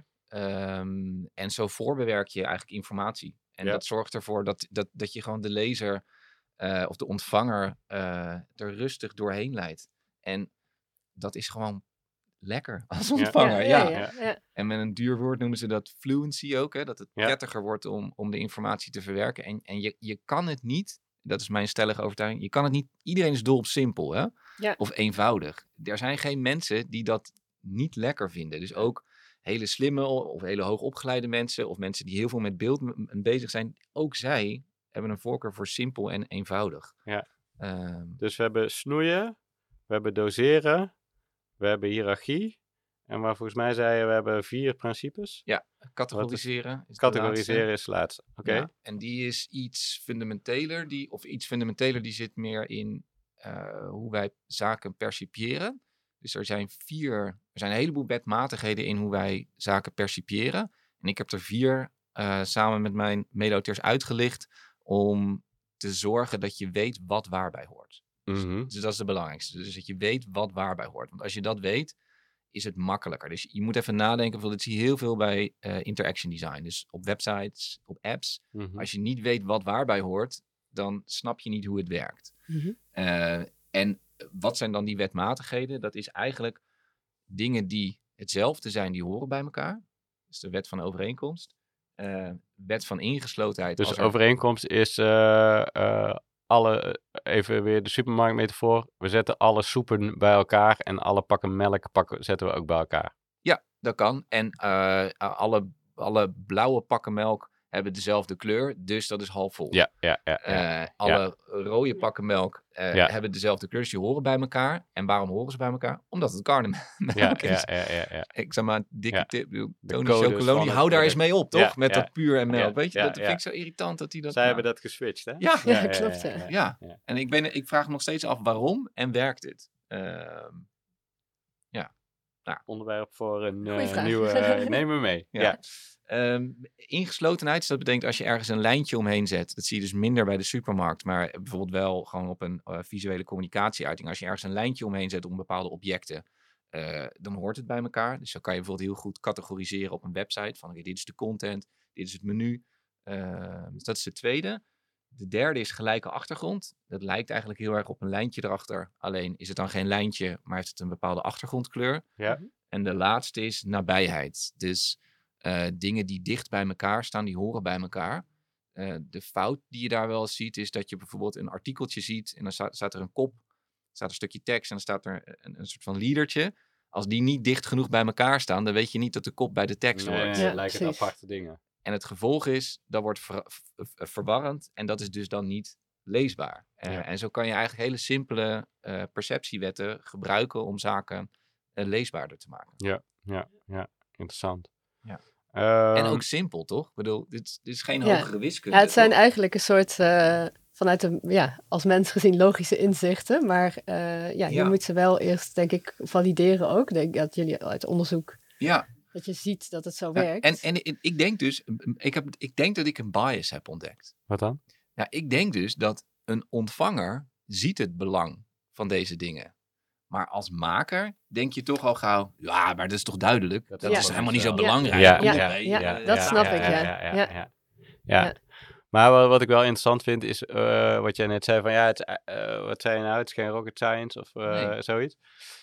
Um, en zo voorbewerk je eigenlijk informatie. En Ja. dat zorgt ervoor dat, dat, dat je gewoon de lezer uh, of de ontvanger uh, er rustig doorheen leidt. En dat is gewoon lekker als ontvanger. Ja, Ja, ja, ja, ja. En met een duur woord noemen ze dat fluency ook. Hè? Dat het Ja. prettiger wordt om, om de informatie te verwerken. En, en je, je kan het niet, dat is mijn stellige overtuiging, je kan het niet, iedereen is dol op simpel, hè? Ja. Of eenvoudig. Er zijn geen mensen die dat niet lekker vinden. Dus ook hele slimme of hele hoogopgeleide mensen of mensen die heel veel met beeld m- m- bezig zijn, ook zij hebben een voorkeur voor simpel en eenvoudig. Ja. Um, Dus we hebben snoeien, we hebben doseren, we hebben hiërarchie. En waar volgens mij zei je, we hebben vier principes. ja, categoriseren. Is Categoriseren is het laatste. Oké. Okay. Ja, en die is iets fundamenteler, die, of iets fundamenteler, die zit meer in uh, hoe wij zaken percipiëren. Dus er zijn vier, er zijn een heleboel wetmatigheden in hoe wij zaken percipiëren. En ik heb er vier uh, samen met mijn mede-auteurs uitgelicht om te zorgen dat je weet wat waarbij hoort. Mm-hmm. Dus, dus dat is het belangrijkste. Dus dat je weet wat waarbij hoort. Want als je dat weet, is het makkelijker. Dus je moet even nadenken. Dat zie je heel veel bij uh, interaction design. Dus op websites, op apps. Mm-hmm. Als je niet weet wat waarbij hoort, dan snap je niet hoe het werkt. Mm-hmm. Uh, en wat zijn dan die wetmatigheden? Dat is eigenlijk dingen die hetzelfde zijn, die horen bij elkaar. Dus de wet van overeenkomst. Uh, wet van ingeslotenheid. Dus als er... overeenkomst is uh, uh, alle, even weer de supermarktmetafoor. We zetten alle soepen bij elkaar en alle pakken melk pakken, zetten we ook bij elkaar. Ja, dat kan. En uh, alle, alle blauwe pakken melk hebben dezelfde kleur, dus dat is half vol. Ja, ja, ja. ja. Uh, alle ja. rode pakken melk uh, ja. hebben dezelfde kleur, dus die horen bij elkaar. En waarom horen ze bij elkaar? Omdat het karnemelk ja, is. Ja, ja, ja, ja. Ik zeg maar, dikke ja. tip. Tony Chocolonely, hou daar eens mee op, toch? Ja, Met ja. dat puur en melk. Ja, Weet je, ja, dat ja. vind ik zo irritant dat hij dat... Zij nou... hebben dat geswitcht, hè? Ja, ja, ja klopt. Ja, ja. ja. ja. En ik, ben, ik vraag me nog steeds af waarom en werkt dit? Uh, ja. Nou, onderwerp voor een uh, nieuwe... Uh, neem me mee. Ja. ja. Um, ingeslotenheid, dat betekent als je ergens een lijntje omheen zet. Dat zie je dus minder bij de supermarkt, maar bijvoorbeeld wel gewoon op een uh, visuele communicatieuiting. Als je ergens een lijntje omheen zet om bepaalde objecten, uh, dan hoort het bij elkaar. Dus dan kan je bijvoorbeeld heel goed categoriseren op een website. Van okay, dit is de content, dit is het menu. Uh, dus dat is de tweede. De derde is gelijke achtergrond. Dat lijkt eigenlijk heel erg op een lijntje erachter. Alleen is het dan geen lijntje, maar heeft het een bepaalde achtergrondkleur. Ja. En de laatste is nabijheid. Dus uh, dingen die dicht bij elkaar staan, die horen bij elkaar. Uh, de fout die je daar wel eens ziet, is dat je bijvoorbeeld een artikeltje ziet en dan staat, staat er een kop, staat een stukje tekst en dan staat er een, een soort van leadertje. Als die niet dicht genoeg bij elkaar staan, dan weet je niet dat de kop bij de tekst nee, hoort. Nee, ja, het lijken het aparte dingen. En het gevolg is, dat wordt ver, ver, verwarrend en dat is dus dan niet leesbaar. Uh, ja. En zo kan je eigenlijk hele simpele uh, perceptiewetten gebruiken om zaken uh, leesbaarder te maken. Ja, ja, ja. Interessant. Ja. Um, en ook simpel, toch? Ik bedoel, dit, dit is geen ja. hogere wiskunde. Ja, het zijn toch? eigenlijk een soort, uh, vanuit de, ja, als mens gezien logische inzichten. Maar uh, ja, je ja. moet ze wel eerst, denk ik, valideren ook. Denk dat jullie uit onderzoek... Ja. Dat je ziet dat het zo ja, werkt. En, en ik denk dus, ik, heb, ik denk dat ik een bias heb ontdekt. Wat dan? Ja, ik denk dus dat een ontvanger ziet het belang van deze dingen. Maar als maker denk je toch al gauw, ja, maar dat is toch duidelijk? Dat, dat ja. is helemaal niet zo ja. belangrijk. Ja, ja, ja, ja, ja, dat ja, snap ja, ik, ja. Ja, ja, ja. ja, ja. ja. Maar wat, wat ik wel interessant vind is uh, wat jij net zei van ja, het, uh, wat zei je nou? Het is geen rocket science of uh, Nee. zoiets.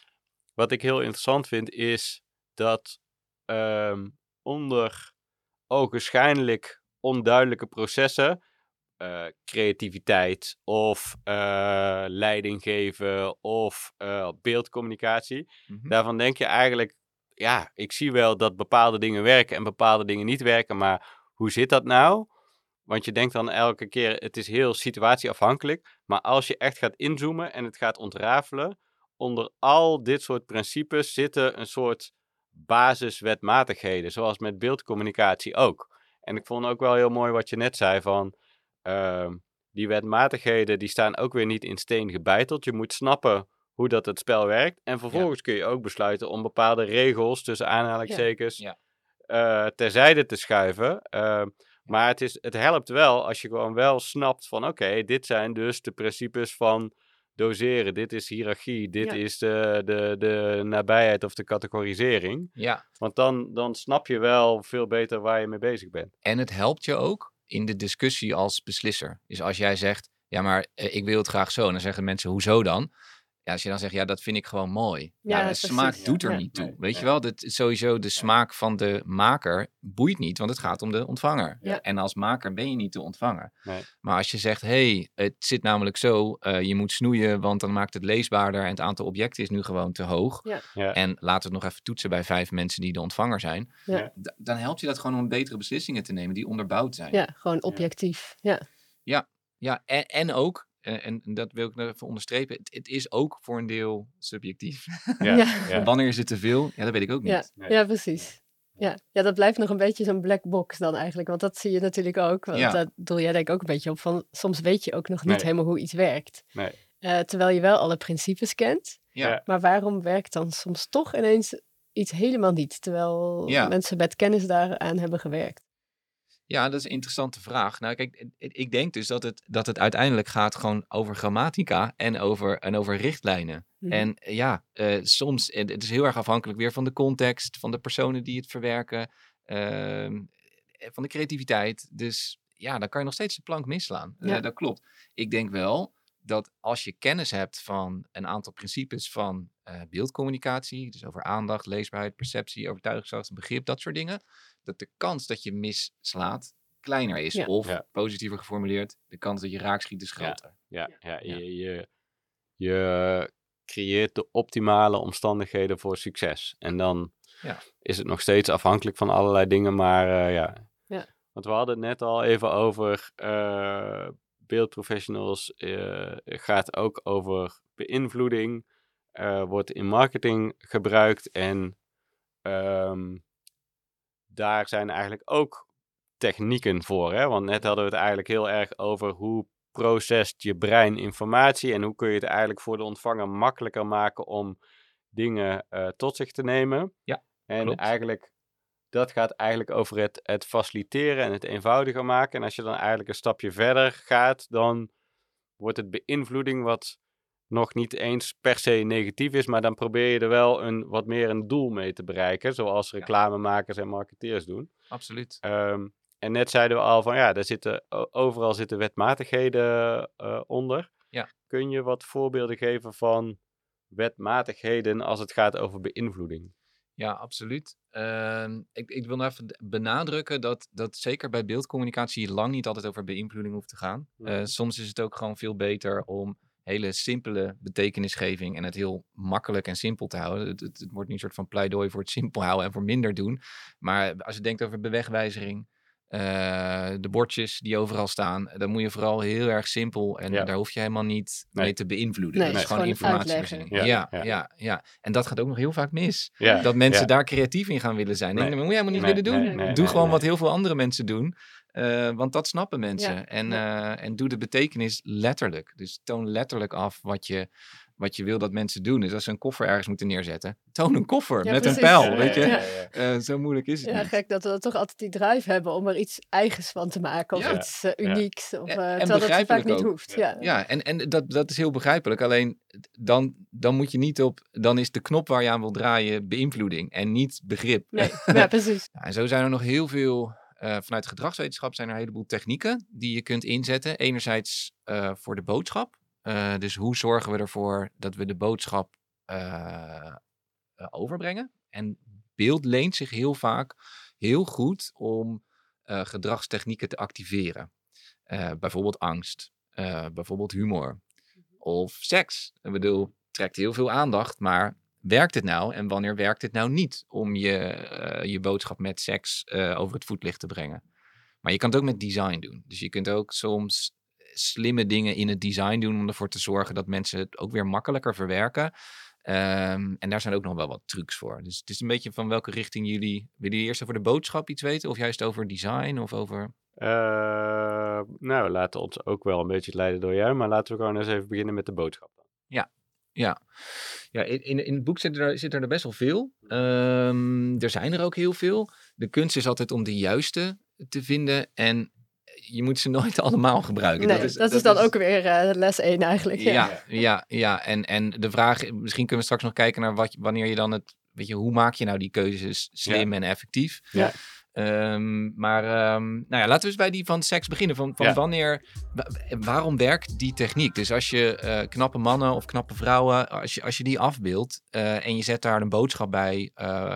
Wat ik heel interessant vind is dat um, onder ogenschijnlijk onduidelijke processen, uh, creativiteit of uh, leiding geven of uh, beeldcommunicatie, Mm-hmm. daarvan denk je eigenlijk, ja, ik zie wel dat bepaalde dingen werken en bepaalde dingen niet werken, maar hoe zit dat nou? Want je denkt dan elke keer, het is heel situatieafhankelijk. Maar als je echt gaat inzoomen en het gaat ontrafelen, onder al dit soort principes zitten een soort basiswetmatigheden. Zoals met beeldcommunicatie ook. En ik vond ook wel heel mooi wat je net zei van, uh, die wetmatigheden die staan ook weer niet in steen gebeiteld. Je moet snappen hoe dat het spel werkt. En vervolgens ja. kun je ook besluiten om bepaalde regels, tussen aanhalingstekens, Ja. uh, terzijde te schuiven. Uh, Maar het, is, het helpt wel als je gewoon wel snapt van oké, okay, dit zijn dus de principes van doseren. Dit is hiërarchie. Dit Ja. is de, de, de nabijheid of de categorisering. Ja. Want dan, dan snap je wel veel beter waar je mee bezig bent. En het helpt je ook in de discussie als beslisser. Dus als jij zegt, ja maar uh, ik wil het graag zo. En dan zeggen mensen, hoezo dan? Ja, als je dan zegt, ja, dat vind ik gewoon mooi. Ja, ja de smaak precies, doet er ja. niet toe. Nee, weet nee. je wel, dat, sowieso de smaak van de maker boeit niet, want het gaat om de ontvanger. Ja. En als maker ben je niet de ontvanger. Nee. Maar als je zegt, hé, hey, het zit namelijk zo, uh, je moet snoeien, want dan maakt het leesbaarder en het aantal objecten is nu gewoon te hoog. Ja. Ja. En laten we het nog even toetsen bij vijf mensen die de ontvanger zijn. Ja. D- dan helpt je dat gewoon om betere beslissingen te nemen die onderbouwd zijn. Ja, gewoon objectief. Ja, ja, ja en, en ook... Uh, en dat wil ik nog even onderstrepen. Het, het is ook voor een deel subjectief. Ja, ja. Ja. Wanneer is het te veel? Ja, dat weet ik ook niet. Ja, nee. ja precies. Ja. ja, dat blijft nog een beetje zo'n black box dan eigenlijk. Want dat zie je natuurlijk ook. Want ja. dat doel jij denk ik ook een beetje op van... Soms weet je ook nog niet nee. helemaal hoe iets werkt. Nee. Uh, terwijl je wel alle principes kent. Ja. Maar waarom werkt dan soms toch ineens iets helemaal niet? Terwijl ja. mensen met kennis daaraan hebben gewerkt. Ja, dat is een interessante vraag. Nou, kijk, ik denk dus dat het, dat het uiteindelijk gaat gewoon over grammatica en over, en over richtlijnen. Mm-hmm. En ja, uh, soms, het is heel erg afhankelijk weer van de context, van de personen die het verwerken, uh, van de creativiteit. Dus ja, dan kan je nog steeds de plank misslaan. Ja. Uh, dat klopt. Ik denk wel dat als je kennis hebt van een aantal principes van uh, beeldcommunicatie, dus over aandacht, leesbaarheid, perceptie, overtuigingskracht, begrip, dat soort dingen, dat de kans dat je misslaat kleiner is. Ja. Of, ja. positiever geformuleerd, de kans dat je raakschiet is groter. Ja, ja, ja, ja. Je, je, je creëert de optimale omstandigheden voor succes. En dan ja. is het nog steeds afhankelijk van allerlei dingen, maar uh, ja. ja. Want we hadden het net al even over uh, beeldprofessionals. Uh, gaat ook over beïnvloeding. Uh, wordt in marketing gebruikt en um, daar zijn eigenlijk ook technieken voor. Hè? Want net hadden we het eigenlijk heel erg over hoe processt je brein informatie en hoe kun je het eigenlijk voor de ontvanger makkelijker maken om dingen uh, tot zich te nemen. Ja, en klopt. eigenlijk, dat gaat eigenlijk over het, het faciliteren en het eenvoudiger maken. En als je dan eigenlijk een stapje verder gaat, dan wordt het beïnvloeding wat nog niet eens per se negatief is, maar dan probeer je er wel een, wat meer een doel mee te bereiken, zoals reclamemakers en marketeers doen. Absoluut. Um, en net zeiden we al van ja, daar zitten, overal zitten wetmatigheden uh, onder. Ja. Kun je wat voorbeelden geven van wetmatigheden als het gaat over beïnvloeding? Ja, absoluut. Uh, ik, ik wil nog even benadrukken dat, dat zeker bij beeldcommunicatie lang niet altijd over beïnvloeding hoeft te gaan. Uh, soms is het ook gewoon veel beter om hele simpele betekenisgeving en het heel makkelijk en simpel te houden. Het, het, het wordt nu een soort van pleidooi voor het simpel houden en voor minder doen. Maar als je denkt over bewegwijzering, uh, de bordjes die overal staan, dan moet je vooral heel erg simpel en ja. daar hoef je helemaal niet nee. mee te beïnvloeden. Nee, dat is nee. gewoon informatievoorziening. Ja. Ja, ja, ja, ja. En dat gaat ook nog heel vaak mis. Ja. Dat mensen ja. daar creatief in gaan willen zijn. Nee. Dat moet je helemaal niet nee, willen doen. Nee, nee, doe nee, gewoon nee. wat heel veel andere mensen doen. Uh, want dat snappen mensen. Ja. En, uh, en doe de betekenis letterlijk. Dus toon letterlijk af wat je, wat je wil dat mensen doen. Dus als ze een koffer ergens moeten neerzetten, toon een koffer ja, met precies. een pijl. Ja, weet je? ja, ja, ja. Uh, zo moeilijk is het ja, niet. gek dat we toch altijd die drive hebben om er iets eigens van te maken. Of ja. iets uh, unieks. Of, uh, en, en terwijl dat vaak niet ook. hoeft. Ja, ja. ja en, en dat, dat is heel begrijpelijk. Alleen dan, dan moet je niet op... Dan is de knop waar je aan wil draaien beïnvloeding. En niet begrip. Nee, ja, precies. Ja, en zo zijn er nog heel veel... uh, vanuit gedragswetenschap zijn er een heleboel technieken die je kunt inzetten. Enerzijds uh, voor de boodschap. Uh, dus hoe zorgen we ervoor dat we de boodschap uh, uh, overbrengen? En beeld leent zich heel vaak heel goed om uh, gedragstechnieken te activeren. Uh, bijvoorbeeld angst, uh, bijvoorbeeld humor of seks. Ik bedoel, trekt heel veel aandacht, maar werkt het nou en wanneer werkt het nou niet om je, uh, je boodschap met seks uh, over het voetlicht te brengen? Maar je kan het ook met design doen. Dus je kunt ook soms slimme dingen in het design doen om ervoor te zorgen dat mensen het ook weer makkelijker verwerken. Um, en daar zijn ook nog wel wat trucs voor. Dus het is een beetje van welke richting jullie... Willen jullie eerst over de boodschap iets weten? Of juist over design? Of over... Uh, nou, laten we ons ook wel een beetje leiden door jou. Maar laten we gewoon eens even beginnen met de boodschap. Ja, ja. ja in, in het boek zit er, zit er best wel veel. Um, er zijn er ook heel veel. De kunst is altijd om de juiste te vinden. En je moet ze nooit allemaal gebruiken. Nee, dat is, dat dat is dan is... ook weer uh, les één eigenlijk. Ja, ja, ja. ja. En, en de vraag, misschien kunnen we straks nog kijken naar wat, wanneer je dan het, weet je, hoe maak je nou die keuzes slim ja. en effectief? Ja. Um, maar um, nou ja, laten we eens bij die van seks beginnen. Van, van ja. wanneer, wa- waarom werkt die techniek? Dus als je uh, knappe mannen of knappe vrouwen, als je, als je die afbeeldt uh, en je zet daar een boodschap bij,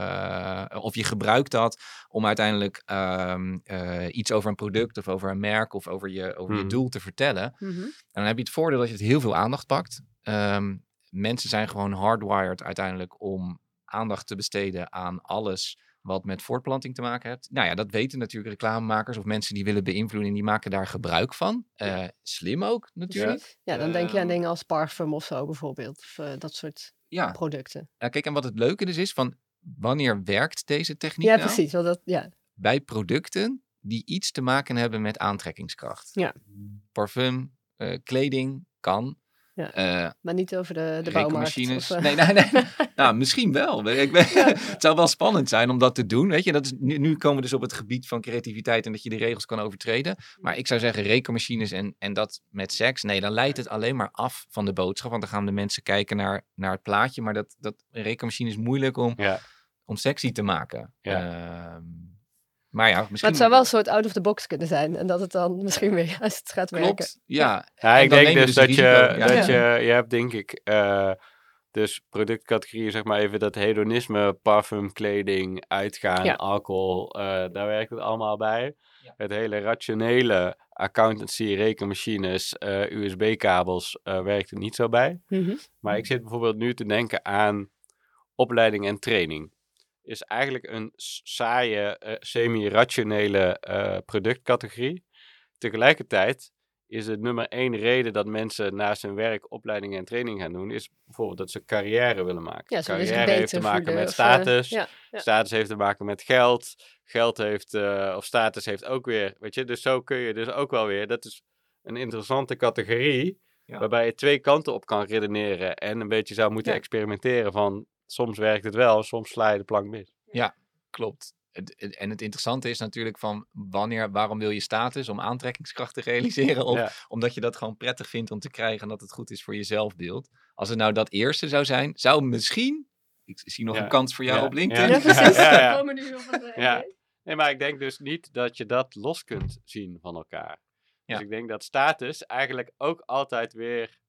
uh, of je gebruikt dat om uiteindelijk um, uh, iets over een product of over een merk of over je, over mm. je doel te vertellen. Mm-hmm. En dan heb je het voordeel dat je het heel veel aandacht pakt. Um, mensen zijn gewoon hardwired uiteindelijk om aandacht te besteden aan alles wat met voortplanting te maken heeft. Nou ja, dat weten natuurlijk reclamemakers of mensen die willen beïnvloeden en die maken daar gebruik van. Uh, slim ook natuurlijk. Ja, dan denk je aan dingen als parfum of zo bijvoorbeeld. Of uh, dat soort ja. producten. Ja, kijk, en wat het leuke dus is van wanneer werkt deze techniek Ja, nou? precies. Wel dat, ja. Bij producten die iets te maken hebben met aantrekkingskracht. Ja. Parfum, uh, kleding, kan. Ja, uh, maar niet over de, de bouwmarkt. Of, uh... Nee, nee, nee, nee. Nou, misschien wel. Ik ben, ja. Het zou wel spannend zijn om dat te doen. Weet je? Dat is, nu, nu komen we dus op het gebied van creativiteit en dat je de regels kan overtreden. Maar ik zou zeggen, rekenmachines en, en dat met seks. Nee, dan leidt het alleen maar af van de boodschap. Want dan gaan de mensen kijken naar, naar het plaatje. Maar dat, dat een rekenmachine is moeilijk om, ja. om sexy te maken. Ja. Uh, Maar ja, misschien... Maar het zou wel een soort out of the box kunnen zijn. En dat het dan misschien weer juist gaat Klopt, werken. ja. Ja, ik denk dus, dus dat je, ja. dat je... Je hebt denk ik... Uh, dus productcategorieën, zeg maar even dat hedonisme, parfum, kleding, uitgaan, ja. alcohol. Uh, daar werkt het allemaal bij. Ja. Het hele rationele accountancy, rekenmachines, uh, U S B-kabels uh, werkt er niet zo bij. Mm-hmm. Maar ik zit bijvoorbeeld nu te denken aan opleiding en training. Is eigenlijk een saaie, uh, semi-rationele uh, productcategorie. Tegelijkertijd is de nummer één reden dat mensen naast hun werk opleiding en training gaan doen, is bijvoorbeeld dat ze carrière willen maken. Ja, carrière heeft te maken met status. Of, uh, ja, ja. Status heeft te maken met geld. Geld heeft, uh, of status heeft ook weer, weet je. Dus zo kun je dus ook wel weer, dat is een interessante categorie, ja. waarbij je twee kanten op kan redeneren en een beetje zou moeten ja. experimenteren van, soms werkt het wel, soms sla je de plank mis. Ja, klopt. En het interessante is natuurlijk van wanneer, waarom wil je status? Om aantrekkingskracht te realiseren? Of ja. omdat je dat gewoon prettig vindt om te krijgen en dat het goed is voor je zelfbeeld. Als het nou dat eerste zou zijn, zou misschien, ik zie nog ja. een kans voor jou ja. op LinkedIn. Ja, precies. Ja, ja, ja. We komen nu op het ja. Nee, maar ik denk dus niet dat je dat los kunt zien van elkaar. Ja. Dus ik denk dat status eigenlijk ook altijd weer...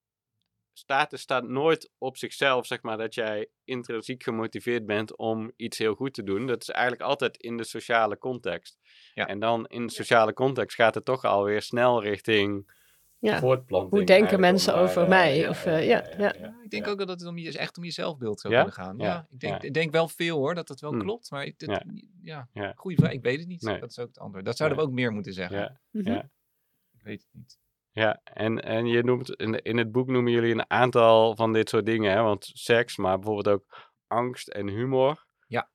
Status staat nooit op zichzelf, zeg maar, dat jij intrinsiek gemotiveerd bent om iets heel goed te doen. Dat is eigenlijk altijd in de sociale context. Ja. En dan in de sociale context gaat het toch alweer snel richting ja. voortplanting. Hoe denken mensen maar, over uh, mij? Ja, of, uh, ja, ja, ja. Ja, ik denk ja. ook dat het om je, echt om je zelfbeeld zou ja? kunnen gaan. Ja. Ja, ik, denk, ja. ik denk wel veel hoor, dat dat wel hmm. klopt. Maar ik, dit, ja. Ja, ja. goeie vraag, ik weet het niet. Nee. Dat is ook het antwoord. Dat zouden nee. we ook meer moeten zeggen. Ja. Mm-hmm. Ja. Ik weet het niet. Ja, en, en je noemt, in, in het boek noemen jullie een aantal van dit soort dingen, hè? Want seks, maar bijvoorbeeld ook angst en humor. Ja.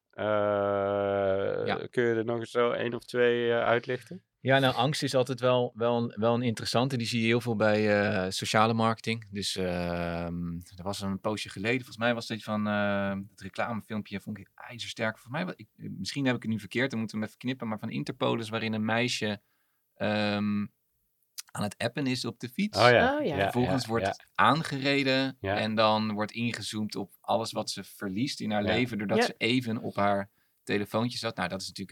Uh, ja. Kun je er nog eens zo één of twee uh, uitlichten? Ja, nou, angst is altijd wel, wel, een, wel een interessante. Die zie je heel veel bij uh, sociale marketing. Dus uh, er was een poosje geleden, volgens mij was het van uh, het reclamefilmpje, vond ik ijzersterk. Volgens mij, ik, misschien heb ik het nu verkeerd, dan moeten we hem even knippen, maar van Interpolis, waarin een meisje... Um, aan het appen is op de fiets. Oh ja. Oh, ja. Vervolgens ja, wordt ja. aangereden ja. en dan wordt ingezoomd op alles wat ze verliest in haar ja. leven, doordat ja. ze even op haar telefoontje zat. Nou, dat is natuurlijk het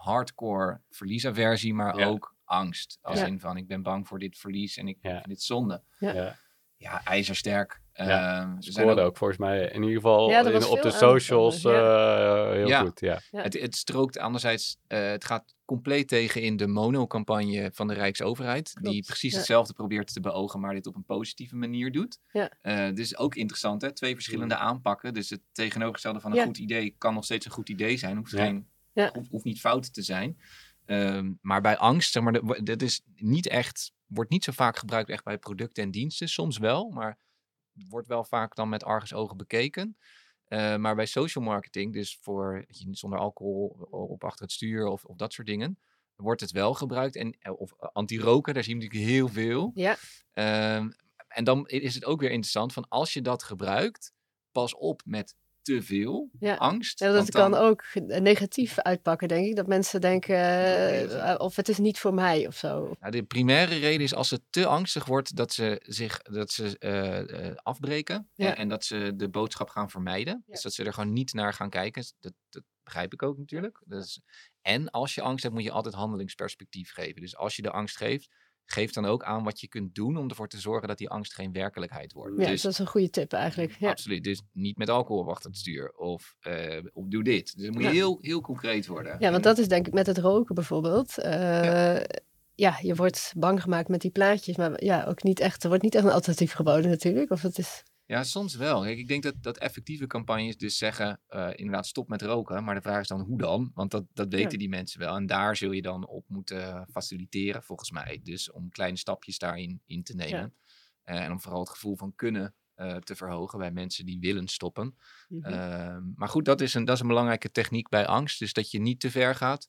hardcore verliesaversie, maar Ja. ook angst. Als Ja. in van, ik ben bang voor dit verlies en ik Ja. vind dit zonde. Ja. Ja. Ja, ijzersterk. Ja. Ehm, er zijn Scoorde ook- ook volgens mij in ieder geval Ja, er in- was op de veel aandacht socials voor, eh, heel Ja. goed. Ja. Ja. Het, het strookt anderzijds, uh, het gaat compleet tegen in de mono-campagne van de Rijksoverheid. Klopt, Die precies ja. hetzelfde probeert te beogen, maar dit op een positieve manier doet. Ja. Uh, dus ook interessant, hè? Twee verschillende aanpakken. Dus het tegenovergestelde van een Ja. goed idee kan nog steeds een goed idee zijn. Hoeft, Ja. geen, Ja. hoeft, hoeft niet fout te zijn. Um, maar bij angst, zeg maar, dat, dat is niet echt, wordt niet zo vaak gebruikt echt bij producten en diensten. Soms wel, maar wordt wel vaak dan met argusogen bekeken. Uh, maar bij social marketing, dus voor dat je zonder alcohol op achter het stuur of, of dat soort dingen, wordt het wel gebruikt. En, of anti-roken, daar zie je natuurlijk heel veel. Ja. Uh, en dan is het ook weer interessant van als je dat gebruikt, pas op met te veel Ja. angst. Ja, dat want kan dan, ook negatief uitpakken, denk ik. Dat mensen denken, uh, of het is niet voor mij of zo. Nou, de primaire reden is als het te angstig wordt dat ze zich dat ze uh, uh, afbreken. Ja. En, en dat ze de boodschap gaan vermijden. Ja. Dus dat ze er gewoon niet naar gaan kijken. Dat, dat begrijp ik ook natuurlijk. Dus, en als je angst hebt, moet je altijd handelingsperspectief geven. Dus als je de angst geeft, geef dan ook aan wat je kunt doen om ervoor te zorgen dat die angst geen werkelijkheid wordt. Ja, dus, dat is een goede tip eigenlijk. Ja. Absoluut. Dus niet met alcohol achter het stuur. Of, uh, of doe dit. Dus dan moet je Ja. heel, heel concreet worden. Ja, want dat is denk ik met het roken bijvoorbeeld. Uh, ja. ja, je wordt bang gemaakt met die plaatjes. Maar ja, ook niet echt, er wordt niet echt een alternatief geboden natuurlijk. Of het is... Ja, soms wel. Kijk, ik denk dat, dat effectieve campagnes dus zeggen, uh, inderdaad stop met roken. Maar de vraag is dan hoe dan? Want dat, dat weten ja. die mensen wel. En daar zul je dan op moeten faciliteren volgens mij. Dus om kleine stapjes daarin in te nemen. Ja. Uh, en om vooral het gevoel van kunnen uh, te verhogen bij mensen die willen stoppen. Mm-hmm. Uh, maar goed, dat is, een, dat is een belangrijke techniek bij angst. Dus dat je niet te ver gaat.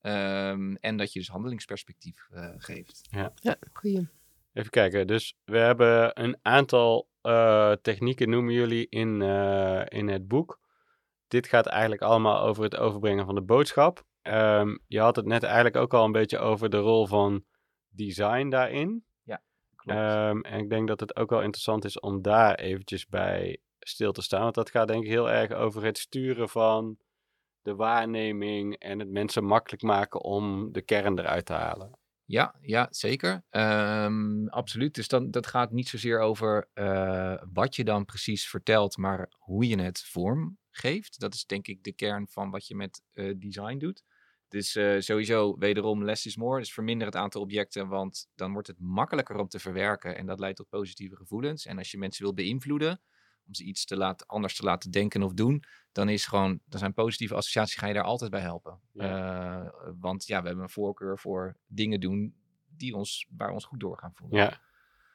Um, en dat je dus handelingsperspectief uh, geeft. Ja, ja goeie. Even kijken. Dus we hebben een aantal uh, technieken, noemen jullie, in, uh, in het boek. Dit gaat eigenlijk allemaal over het overbrengen van de boodschap. Um, je had het net eigenlijk ook al een beetje over de rol van design daarin. Ja, klopt. Um, en ik denk dat het ook wel interessant is om daar eventjes bij stil te staan. Want dat gaat denk ik heel erg over het sturen van de waarneming en het mensen makkelijk maken om de kern eruit te halen. Ja, ja, zeker. Um, absoluut. Dus dan, dat gaat niet zozeer over uh, wat je dan precies vertelt, maar hoe je het vorm geeft. Dat is denk ik de kern van wat je met uh, design doet. Dus uh, sowieso wederom less is more. Dus verminder het aantal objecten, want dan wordt het makkelijker om te verwerken. En dat leidt tot positieve gevoelens. En als je mensen wil beïnvloeden, om ze iets te laten, anders te laten denken of doen, dan is gewoon, dan zijn positieve associaties, ga je daar altijd bij helpen. Ja. Uh, want ja, we hebben een voorkeur voor dingen doen die ons, waar we ons goed door gaan voelen. Ja.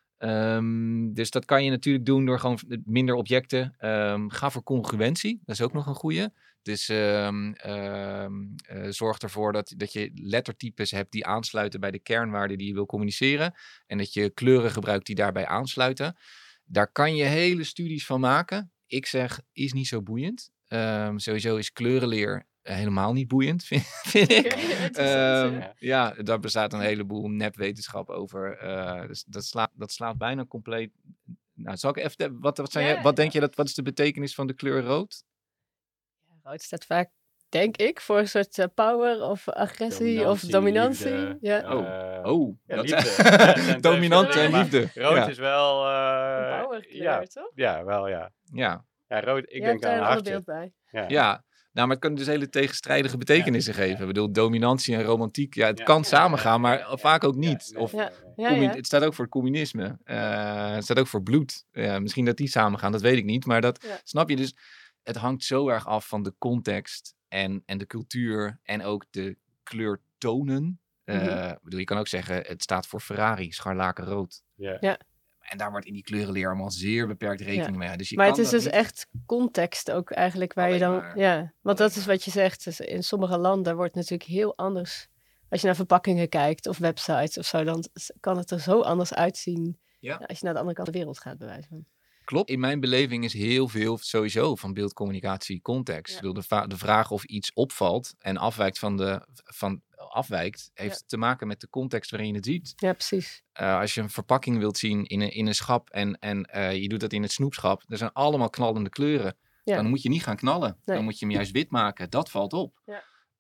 Um, dus dat kan je natuurlijk doen door gewoon minder objecten. Um, ga voor congruentie, dat is ook nog een goeie. Dus um, um, uh, zorg ervoor dat, dat je lettertypes hebt die aansluiten bij de kernwaarden die je wil communiceren. En dat je kleuren gebruikt die daarbij aansluiten. Daar kan je hele studies van maken. Ik zeg, is niet zo boeiend. Um, sowieso is kleurenleer helemaal niet boeiend, vind, vind ik. Um, ja, daar bestaat een heleboel nepwetenschap over. Uh, dus dat, slaat, dat slaat bijna compleet... Nou, zal ik even... Wat, wat, zijn ja, jij, wat ja. denk je, dat, wat is de betekenis van de kleur rood? Ja, rood staat vaak, denk ik, voor een soort uh, power of agressie dominantie, of dominantie. Liefde, Ja. Oh, oh. Ja, dat liefde. Ja, dominante en maar liefde. Rood ja. is wel... Uh, een powerkleur, ja, toch? ja, wel ja. Ja. Ja, rood, ik Je denk hebt daar aan een een ander hartje. beeld bij. Ja. ja. Nou, maar het kan dus hele tegenstrijdige betekenissen ja. geven. Ik bedoel, dominantie en romantiek, ja, het ja. kan ja. samengaan, maar ja. vaak ook niet. Ja, nee, of, ja. Ja, commun- ja. Het staat ook voor communisme. Uh, het staat ook voor bloed. Uh, misschien dat die samengaan, dat weet ik niet. Maar dat, ja. snap je? Dus het hangt zo erg af van de context en, en de cultuur en ook de kleurtonen. Uh, mm-hmm. bedoel, je kan ook zeggen, het staat voor Ferrari, scharlakenrood. Ja. ja. En daar wordt in die kleurenleer allemaal zeer beperkt rekening ja. mee. Dus je maar kan het is dat dus niet... echt context ook eigenlijk waar Alleen je dan... maar. Ja, want Alleen dat is maar. wat je zegt. Dus in sommige landen wordt het natuurlijk heel anders. Als je naar verpakkingen kijkt of websites of zo, dan kan het er zo anders uitzien. Ja. Als je naar de andere kant van de wereld gaat, bij wijze van. Klopt. In mijn beleving is heel veel sowieso van beeldcommunicatie context. Ja. Ik bedoel, de, va- de vraag of iets opvalt en afwijkt van de... Van, afwijkt, heeft ja. te maken met de context waarin je het ziet. Ja, precies. Uh, als je een verpakking wilt zien in een, in een schap en, en uh, je doet dat in het snoepschap, er zijn allemaal knallende kleuren. Ja. Dan moet je niet gaan knallen. Nee. Dan moet je hem juist wit maken. Dat valt op. Ja.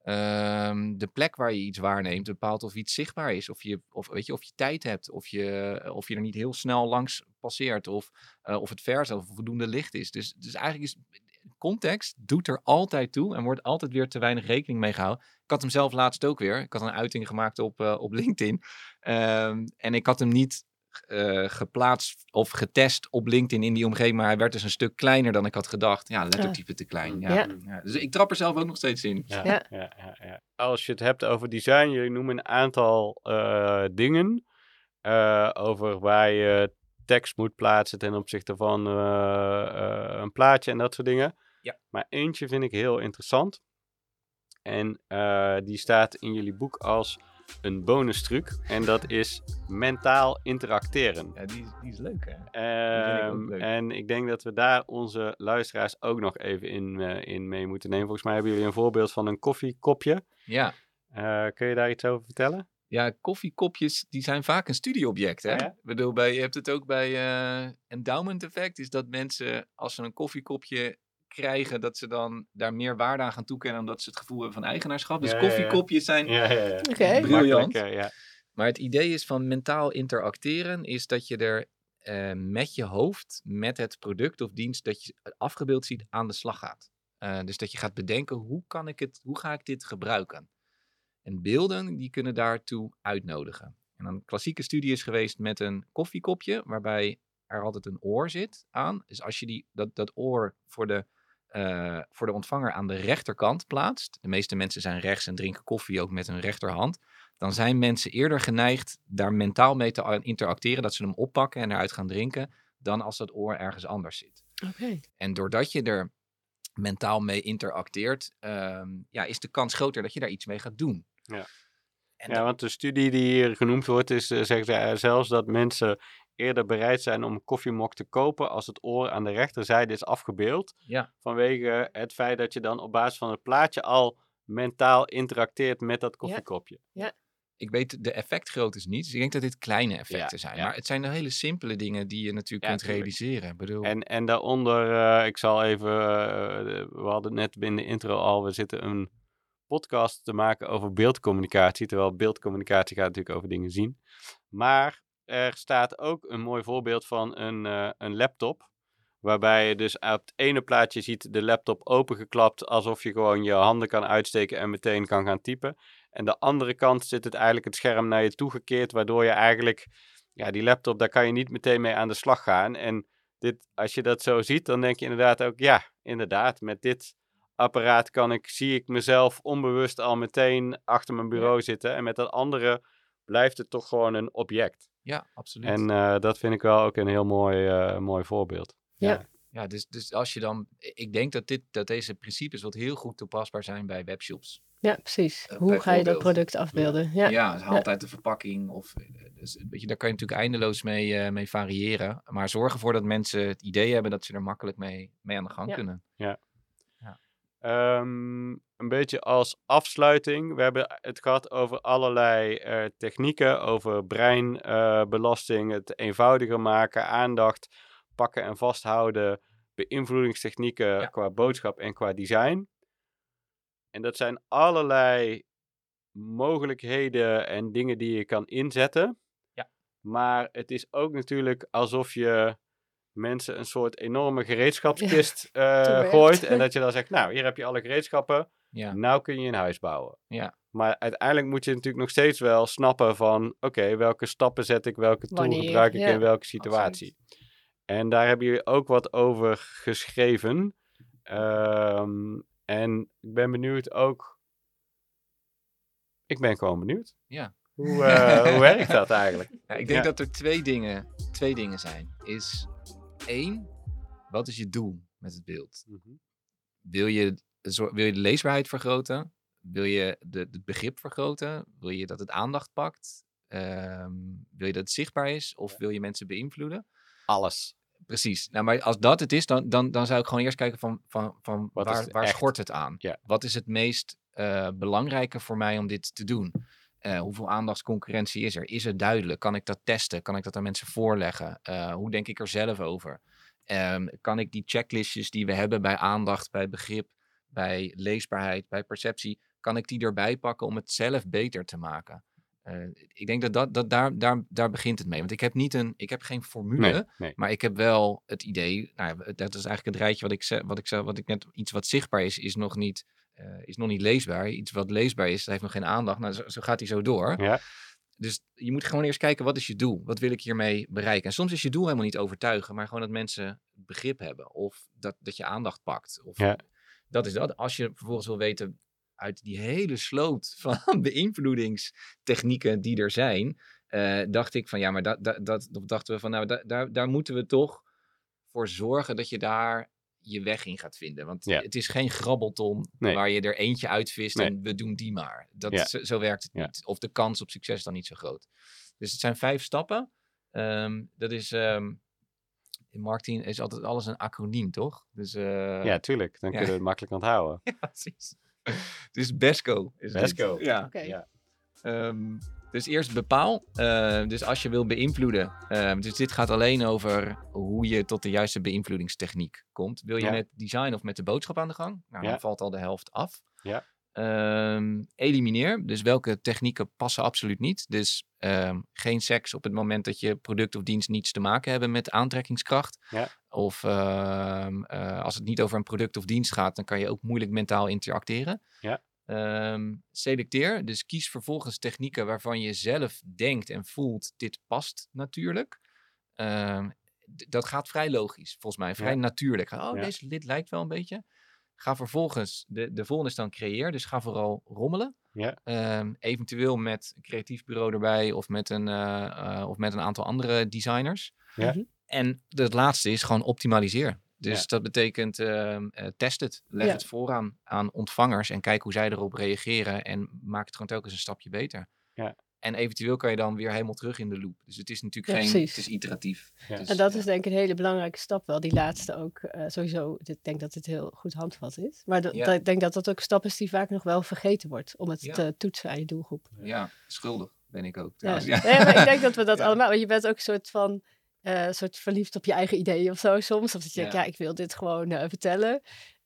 Um, de plek waar je iets waarneemt bepaalt of iets zichtbaar is. Of je, of, weet je, of je tijd hebt. Of je, of je er niet heel snel langs passeert. Of, uh, of het ver is. Of voldoende licht is. Dus, dus eigenlijk is context doet er altijd toe. En wordt altijd weer te weinig rekening mee gehouden. Ik had hem zelf laatst ook weer. Ik had een uiting gemaakt op, uh, op LinkedIn. Um, en ik had hem niet uh, geplaatst of getest op LinkedIn in die omgeving. Maar hij werd dus een stuk kleiner dan ik had gedacht. Ja, lettertype te klein. Ja. Ja. Ja. Dus ik trap er zelf ook nog steeds in. Ja, Ja. ja. Ja, ja. Als je het hebt over design, jullie noemen een aantal uh, dingen uh, over waar je tekst moet plaatsen ten opzichte van uh, uh, een plaatje en dat soort dingen. Ja. Maar eentje vind ik heel interessant. En uh, die staat in jullie boek als een bonus truc. En dat is mentaal interacteren. Ja, die, die is leuk, hè? Um, ik leuk. En ik denk dat we daar onze luisteraars ook nog even in, uh, in mee moeten nemen. Volgens mij hebben jullie een voorbeeld van een koffiekopje. Ja. Uh, kun je daar iets over vertellen? Ja, koffiekopjes, die zijn vaak een studieobject, hè? Ja, ja. Ik bedoel, bij, je hebt het ook bij uh, endowment effect, is dat mensen, als ze een koffiekopje krijgen, dat ze dan daar meer waarde aan gaan toekennen, omdat ze het gevoel hebben van eigenaarschap. Dus Ja, koffiekopjes zijn Ja, ja, ja. Oké. briljant. Makkelijk, uh, ja. Maar het idee is van mentaal interacteren, is dat je er uh, met je hoofd, met het product of dienst dat je afgebeeld ziet, aan de slag gaat. Uh, dus dat je gaat bedenken, hoe kan ik het, hoe ga ik dit gebruiken? En beelden, die kunnen daartoe uitnodigen. En een klassieke studie is geweest met een koffiekopje, waarbij er altijd een oor zit aan. Dus als je die, dat, dat oor voor de, uh, voor de ontvanger aan de rechterkant plaatst, de meeste mensen zijn rechts en drinken koffie ook met hun rechterhand, dan zijn mensen eerder geneigd daar mentaal mee te interacteren, dat ze hem oppakken en eruit gaan drinken, dan als dat oor ergens anders zit. Oké. En doordat je er mentaal mee interacteert, um, ja, is de kans groter dat je daar iets mee gaat doen. Ja. En ja, dat... want de studie die hier genoemd wordt, is uh, zegt uh, zelfs dat mensen eerder bereid zijn om een koffiemok te kopen als het oor aan de rechterzijde is afgebeeld. Ja. Vanwege het feit dat je dan op basis van het plaatje al mentaal interacteert met dat koffiekopje. Ja. Ja. Ik weet de effectgrootte is niet, dus ik denk dat dit kleine effecten Ja, zijn. ja. Maar het zijn de hele simpele dingen die je natuurlijk Ja, kunt tuurlijk. realiseren. Ik bedoel... En, en daaronder, uh, ik zal even, uh, we hadden het net binnen de intro al, we zitten een podcast te maken over beeldcommunicatie. Terwijl beeldcommunicatie gaat natuurlijk over dingen zien. Maar er staat ook een mooi voorbeeld van een, uh, een laptop. Waarbij je dus op het ene plaatje ziet de laptop opengeklapt, alsof je gewoon je handen kan uitsteken en meteen kan gaan typen. En de andere kant zit het eigenlijk het scherm naar je toegekeerd, waardoor je eigenlijk, ja, die laptop, daar kan je niet meteen mee aan de slag gaan. En dit, als je dat zo ziet, dan denk je inderdaad ook, ja, inderdaad, met dit apparaat kan ik, zie ik mezelf onbewust al meteen achter mijn bureau ja. zitten. En met dat andere blijft het toch gewoon een object. Ja, absoluut. En uh, dat vind ik wel ook een heel mooi, uh, mooi voorbeeld. Ja. Ja. Ja, dus, dus als je dan... Ik denk dat, dit, dat deze principes wat heel goed toepasbaar zijn bij webshops. Ja, precies. Uh, Hoe ga je dat product afbeelden? Ja, ja dus haalt ja. uit de verpakking. Of, dus, weet je, daar kan je natuurlijk eindeloos mee, uh, mee variëren. Maar zorg ervoor dat mensen het idee hebben dat ze er makkelijk mee, mee aan de gang ja. kunnen. Ja. ja. Um, een beetje als afsluiting. We hebben het gehad over allerlei uh, technieken. Over breinbelasting, uh, het eenvoudiger maken, aandacht pakken en vasthouden, beïnvloedingstechnieken ja. qua boodschap en qua design. En dat zijn allerlei mogelijkheden en dingen die je kan inzetten. Ja. Maar het is ook natuurlijk alsof je mensen een soort enorme gereedschapskist ja, uh, gooit. En dat je dan zegt, nou, hier heb je alle gereedschappen. Ja. Nou kun je een huis bouwen. Ja. Maar uiteindelijk moet je natuurlijk nog steeds wel snappen van, oké, okay, welke stappen zet ik, welke tool Wanneer, gebruik ik ja. in welke situatie. Absoluut. En daar hebben jullie ook wat over geschreven. Um, en ik ben benieuwd ook... Ik ben gewoon benieuwd. Ja. Hoe, uh, hoe werkt dat eigenlijk? Ja, ik denk ja. dat er twee dingen, twee dingen zijn. Is één, wat is je doel met het beeld? Mm-hmm. Wil je, wil je de leesbaarheid vergroten? Wil je de, het begrip vergroten? Wil je dat het aandacht pakt? Um, wil je dat het zichtbaar is? Of ja. wil je mensen beïnvloeden? Alles. Precies. Nou, maar als dat het is, dan, dan, dan zou ik gewoon eerst kijken van, van, van waar, waar schort het aan? Ja. Wat is het meest uh, belangrijke voor mij om dit te doen? Uh, hoeveel aandachtsconcurrentie is er? Is het duidelijk? Kan ik dat testen? Kan ik dat aan mensen voorleggen? Uh, hoe denk ik er zelf over? Um, kan ik die checklistjes die we hebben bij aandacht, bij begrip, bij leesbaarheid, bij perceptie, kan ik die erbij pakken om het zelf beter te maken? Uh, ik denk dat, dat, dat daar, daar, daar begint het mee. Want ik heb, niet een, ik heb geen formule, Nee, nee. maar ik heb wel het idee... Nou, dat is eigenlijk het rijtje wat ik, ze, wat ik, wat ik net... Iets wat zichtbaar is, is nog niet, uh, is nog niet leesbaar. Iets wat leesbaar is, dat heeft nog geen aandacht. Nou, zo, zo gaat hij zo door. Ja. Dus je moet gewoon eerst kijken, wat is je doel? Wat wil ik hiermee bereiken? En soms is je doel helemaal niet overtuigen, maar gewoon dat mensen begrip hebben. Of dat, dat je aandacht pakt. Of, Ja. Dat is dat. Als je vervolgens wil weten... uit die hele sloot van beïnvloedingstechnieken die er zijn, uh, dacht ik van ja, maar dat, dat, dat dachten we van nou, da, daar, daar moeten we toch voor zorgen dat je daar je weg in gaat vinden. Want ja. het is geen grabbelton nee. waar je er eentje uitvist nee. en we doen die maar. Dat, ja. zo, zo werkt het ja. niet. Of de kans op succes is dan niet zo groot. Dus het zijn vijf stappen. Um, dat is... Um, in marketing is altijd alles een acroniem, toch? Dus, uh, ja, tuurlijk. Dan ja. kunnen we het makkelijk onthouden. Ja, precies. Dus BESCO is BESCO. Ja. Okay. ja. Um, dus eerst bepaal. Uh, dus als je wil beïnvloeden. Uh, dus dit gaat alleen over hoe je tot de juiste beïnvloedingstechniek komt. Wil je ja. met design of met de boodschap aan de gang? Nou, ja. dan valt al de helft af. Ja. Um, elimineer. Dus welke technieken passen absoluut niet. Dus um, geen seks op het moment dat je product of dienst niets te maken hebben met aantrekkingskracht. Ja. Of uh, uh, als het niet over een product of dienst gaat, dan kan je ook moeilijk mentaal interacteren. Ja. Um, selecteer. Dus kies vervolgens technieken waarvan je zelf denkt en voelt, dit past natuurlijk. Um, d- dat gaat vrij logisch, volgens mij. Vrij ja. natuurlijk. Oh, ja. deze, dit lijkt wel een beetje. Ga vervolgens, de, de volgende is dan creëer. Dus ga vooral rommelen. Ja. Um, eventueel met een creatief bureau erbij of met een, uh, uh, of met een aantal andere designers. Ja. En het laatste is gewoon optimaliseer. Dus ja. dat betekent uh, uh, test het. Leg ja. het vooraan aan ontvangers en kijk hoe zij erop reageren. En maak het gewoon telkens een stapje beter. Ja. En eventueel kan je dan weer helemaal terug in de loop. Dus het is natuurlijk ja, geen... Precies. Het is iteratief. Ja. Dus, en dat ja. is denk ik een hele belangrijke stap wel. Die laatste ook uh, sowieso. Ik denk dat dit heel goed handvat is. Maar ik ja. denk dat dat ook een stap is die vaak nog wel vergeten wordt. Om het ja. te toetsen aan je doelgroep. Ja, schuldig ben ik ook. Ja. Ja. Nee, maar ik denk dat we dat ja. allemaal... Want je bent ook een soort van... Uh, soort verliefd op je eigen ideeën of zo soms. Of dat je ja. denkt, ja, ik wil dit gewoon uh, vertellen.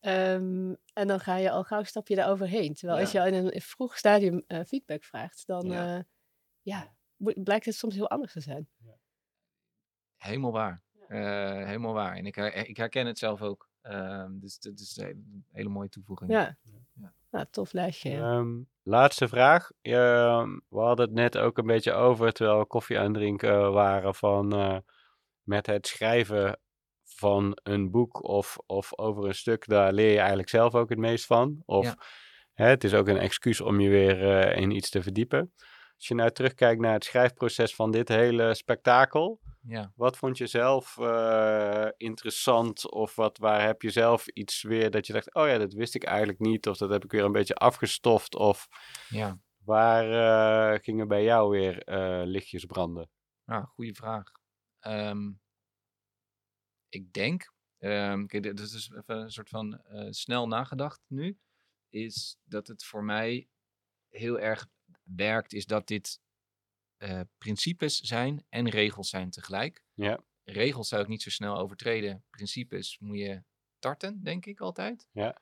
Um, en dan ga je al gauw stap je daar overheen. Terwijl ja. als je in een, in een vroeg stadium uh, feedback vraagt, dan ja. Uh, ja, blijkt het soms heel anders te zijn. Ja. Helemaal waar. Ja. Uh, helemaal waar. En ik, her, ik herken het zelf ook. Uh, dus dat is een hele mooie toevoeging. Ja, ja. Nou, tof lijstje. Ja. Um, laatste vraag. Uh, we hadden het net ook een beetje over, terwijl we koffie aan het drinken waren, van uh, met het schrijven van een boek of, of over een stuk, daar leer je eigenlijk zelf ook het meest van. Of ja. hè, het is ook een excuus om je weer uh, in iets te verdiepen. Als je nou terugkijkt naar het schrijfproces van dit hele spektakel, ja. wat vond je zelf uh, interessant? Of wat, waar heb je zelf iets weer dat je dacht, oh ja, dat wist ik eigenlijk niet. Of dat heb ik weer een beetje afgestoft. Of ja. waar uh, gingen bij jou weer uh, lichtjes branden? Nou, goede vraag. Um, ik denk, um, kijk, dit is dus even een soort van uh, snel nagedacht nu, is dat het voor mij heel erg werkt, is dat dit uh, principes zijn en regels zijn tegelijk. Ja. Regels zou ik niet zo snel overtreden. Principes moet je tarten, denk ik altijd. Ja.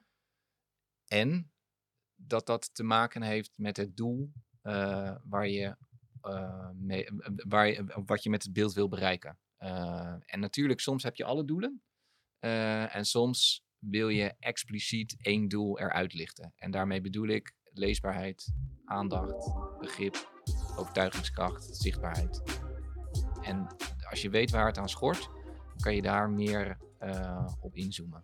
En dat dat te maken heeft met het doel uh, waar je, uh, mee, waar je, wat je met het beeld wil bereiken. Uh, en natuurlijk, soms heb je alle doelen. Uh, en soms wil je expliciet één doel eruit lichten. En daarmee bedoel ik leesbaarheid, aandacht, begrip, overtuigingskracht, zichtbaarheid. En als je weet waar het aan schort, dan kan je daar meer uh, op inzoomen.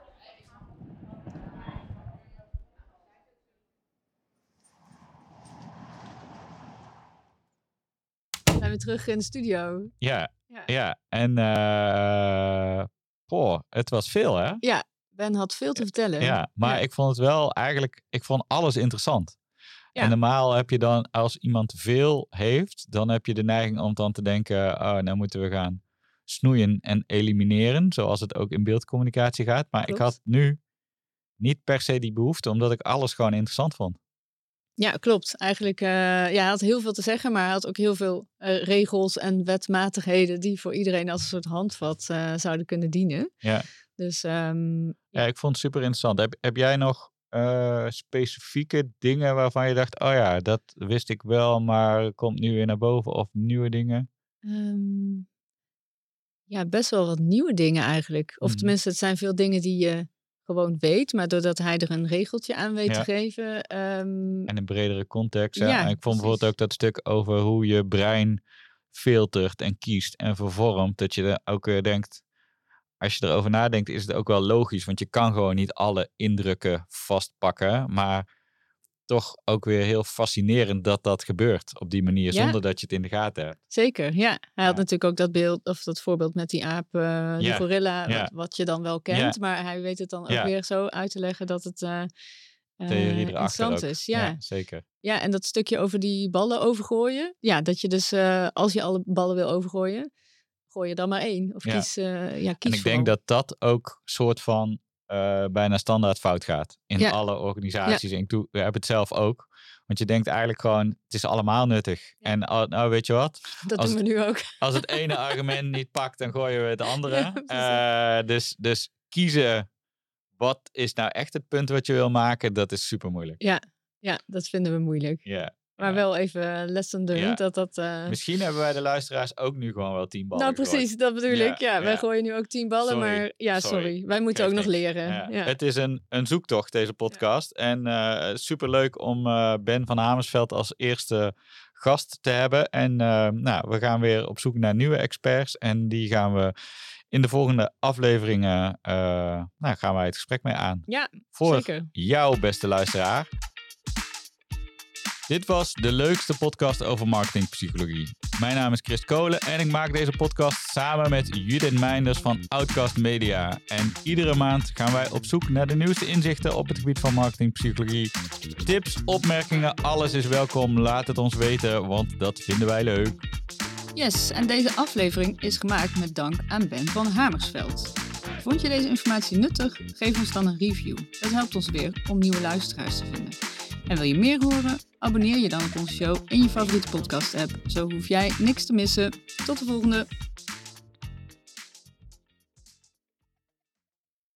Zijn we terug in de studio? Ja, ja. ja. En uh, poh, het was veel, hè? Ja, Ben had veel te vertellen. Ja, maar ja. ik vond het wel eigenlijk, ik vond alles interessant. Ja. En normaal heb je dan, als iemand veel heeft, dan heb je de neiging om dan te denken, oh, nou moeten we gaan snoeien en elimineren, zoals het ook in beeldcommunicatie gaat. Maar Klopt. Ik had nu niet per se die behoefte, omdat ik alles gewoon interessant vond. Ja, klopt. Eigenlijk, uh, ja, hij had heel veel te zeggen, maar hij had ook heel veel uh, regels en wetmatigheden die voor iedereen als een soort handvat uh, zouden kunnen dienen. Ja. Dus, um, ja. ja, ik vond het super interessant. Heb, heb jij nog uh, specifieke dingen waarvan je dacht, oh ja, dat wist ik wel, maar komt nu weer naar boven of nieuwe dingen? Um, ja, best wel wat nieuwe dingen eigenlijk. Of Mm-hmm. tenminste, het zijn veel dingen die je gewoon weet, maar doordat hij er een regeltje aan weet Ja. te geven. Um, En een bredere context. Ja. Ja, En ik vond precies. bijvoorbeeld ook dat stuk over hoe je brein filtert en kiest en vervormt. Dat je er ook weer denkt, als je erover nadenkt, is het ook wel logisch. Want je kan gewoon niet alle indrukken vastpakken. Maar toch ook weer heel fascinerend dat dat gebeurt op die manier. Ja. Zonder dat je het in de gaten hebt. Zeker, ja. Hij had Ja. natuurlijk ook dat beeld, of dat voorbeeld met die aap, uh, die Ja, gorilla, ja. wat, wat je dan wel kent. Ja. Maar hij weet het dan ook Ja. weer zo uit te leggen dat het uh, uh, Theorie erachter interessant ook. is. Ja. ja, zeker. Ja, en dat stukje over die ballen overgooien. Ja, dat je dus, uh, als je alle ballen wil overgooien, gooi je dan maar één. Of Ja. kies, uh, ja, kies En ik vooral. denk dat dat ook soort van uh, bijna standaard fout gaat. In Ja. alle organisaties. En ik doe, ik heb het zelf ook. Want je denkt eigenlijk gewoon, het is allemaal nuttig. Ja. En uh, nou, weet je wat? Dat als doen we nu ook. Als het ene argument niet pakt, dan gooien we het andere. Ja, precies. uh, dus, dus kiezen, wat is nou echt het punt wat je wil maken, dat is super moeilijk. Ja, ja, dat vinden we moeilijk. Ja. Maar ja. wel even lesson learned. Ja. Dat dat, uh... Misschien hebben wij de luisteraars ook nu gewoon wel tien ballen Nou, gegooid. precies, dat bedoel Ja, ik. Ja, ja. wij gooien nu ook tien ballen, Sorry, maar ja, sorry. sorry. Wij moeten Geeft ook nog niks. leren. Ja. Ja. Het is een, een zoektocht, deze podcast. Ja. En uh, superleuk om uh, Ben van Amersveld als eerste gast te hebben. En uh, nou, we gaan weer op zoek naar nieuwe experts. En die gaan we in de volgende afleveringen, uh, nou, gaan wij het gesprek mee aan. Ja, Voor zeker. jou, beste luisteraar. Dit was de leukste podcast over marketingpsychologie. Mijn naam is Chris Kolen en ik maak deze podcast samen met Judith Meinders van Outcast Media. En iedere maand gaan wij op zoek naar de nieuwste inzichten op het gebied van marketingpsychologie. Tips, opmerkingen, alles is welkom. Laat het ons weten, want dat vinden wij leuk. Yes, en deze aflevering is gemaakt met dank aan Ben van Hamersveld. Vond je deze informatie nuttig? Geef ons dan een review. Dat helpt ons weer om nieuwe luisteraars te vinden. En wil je meer horen? Abonneer je dan op onze show in je favoriete podcast app. Zo hoef jij niks te missen. Tot de volgende!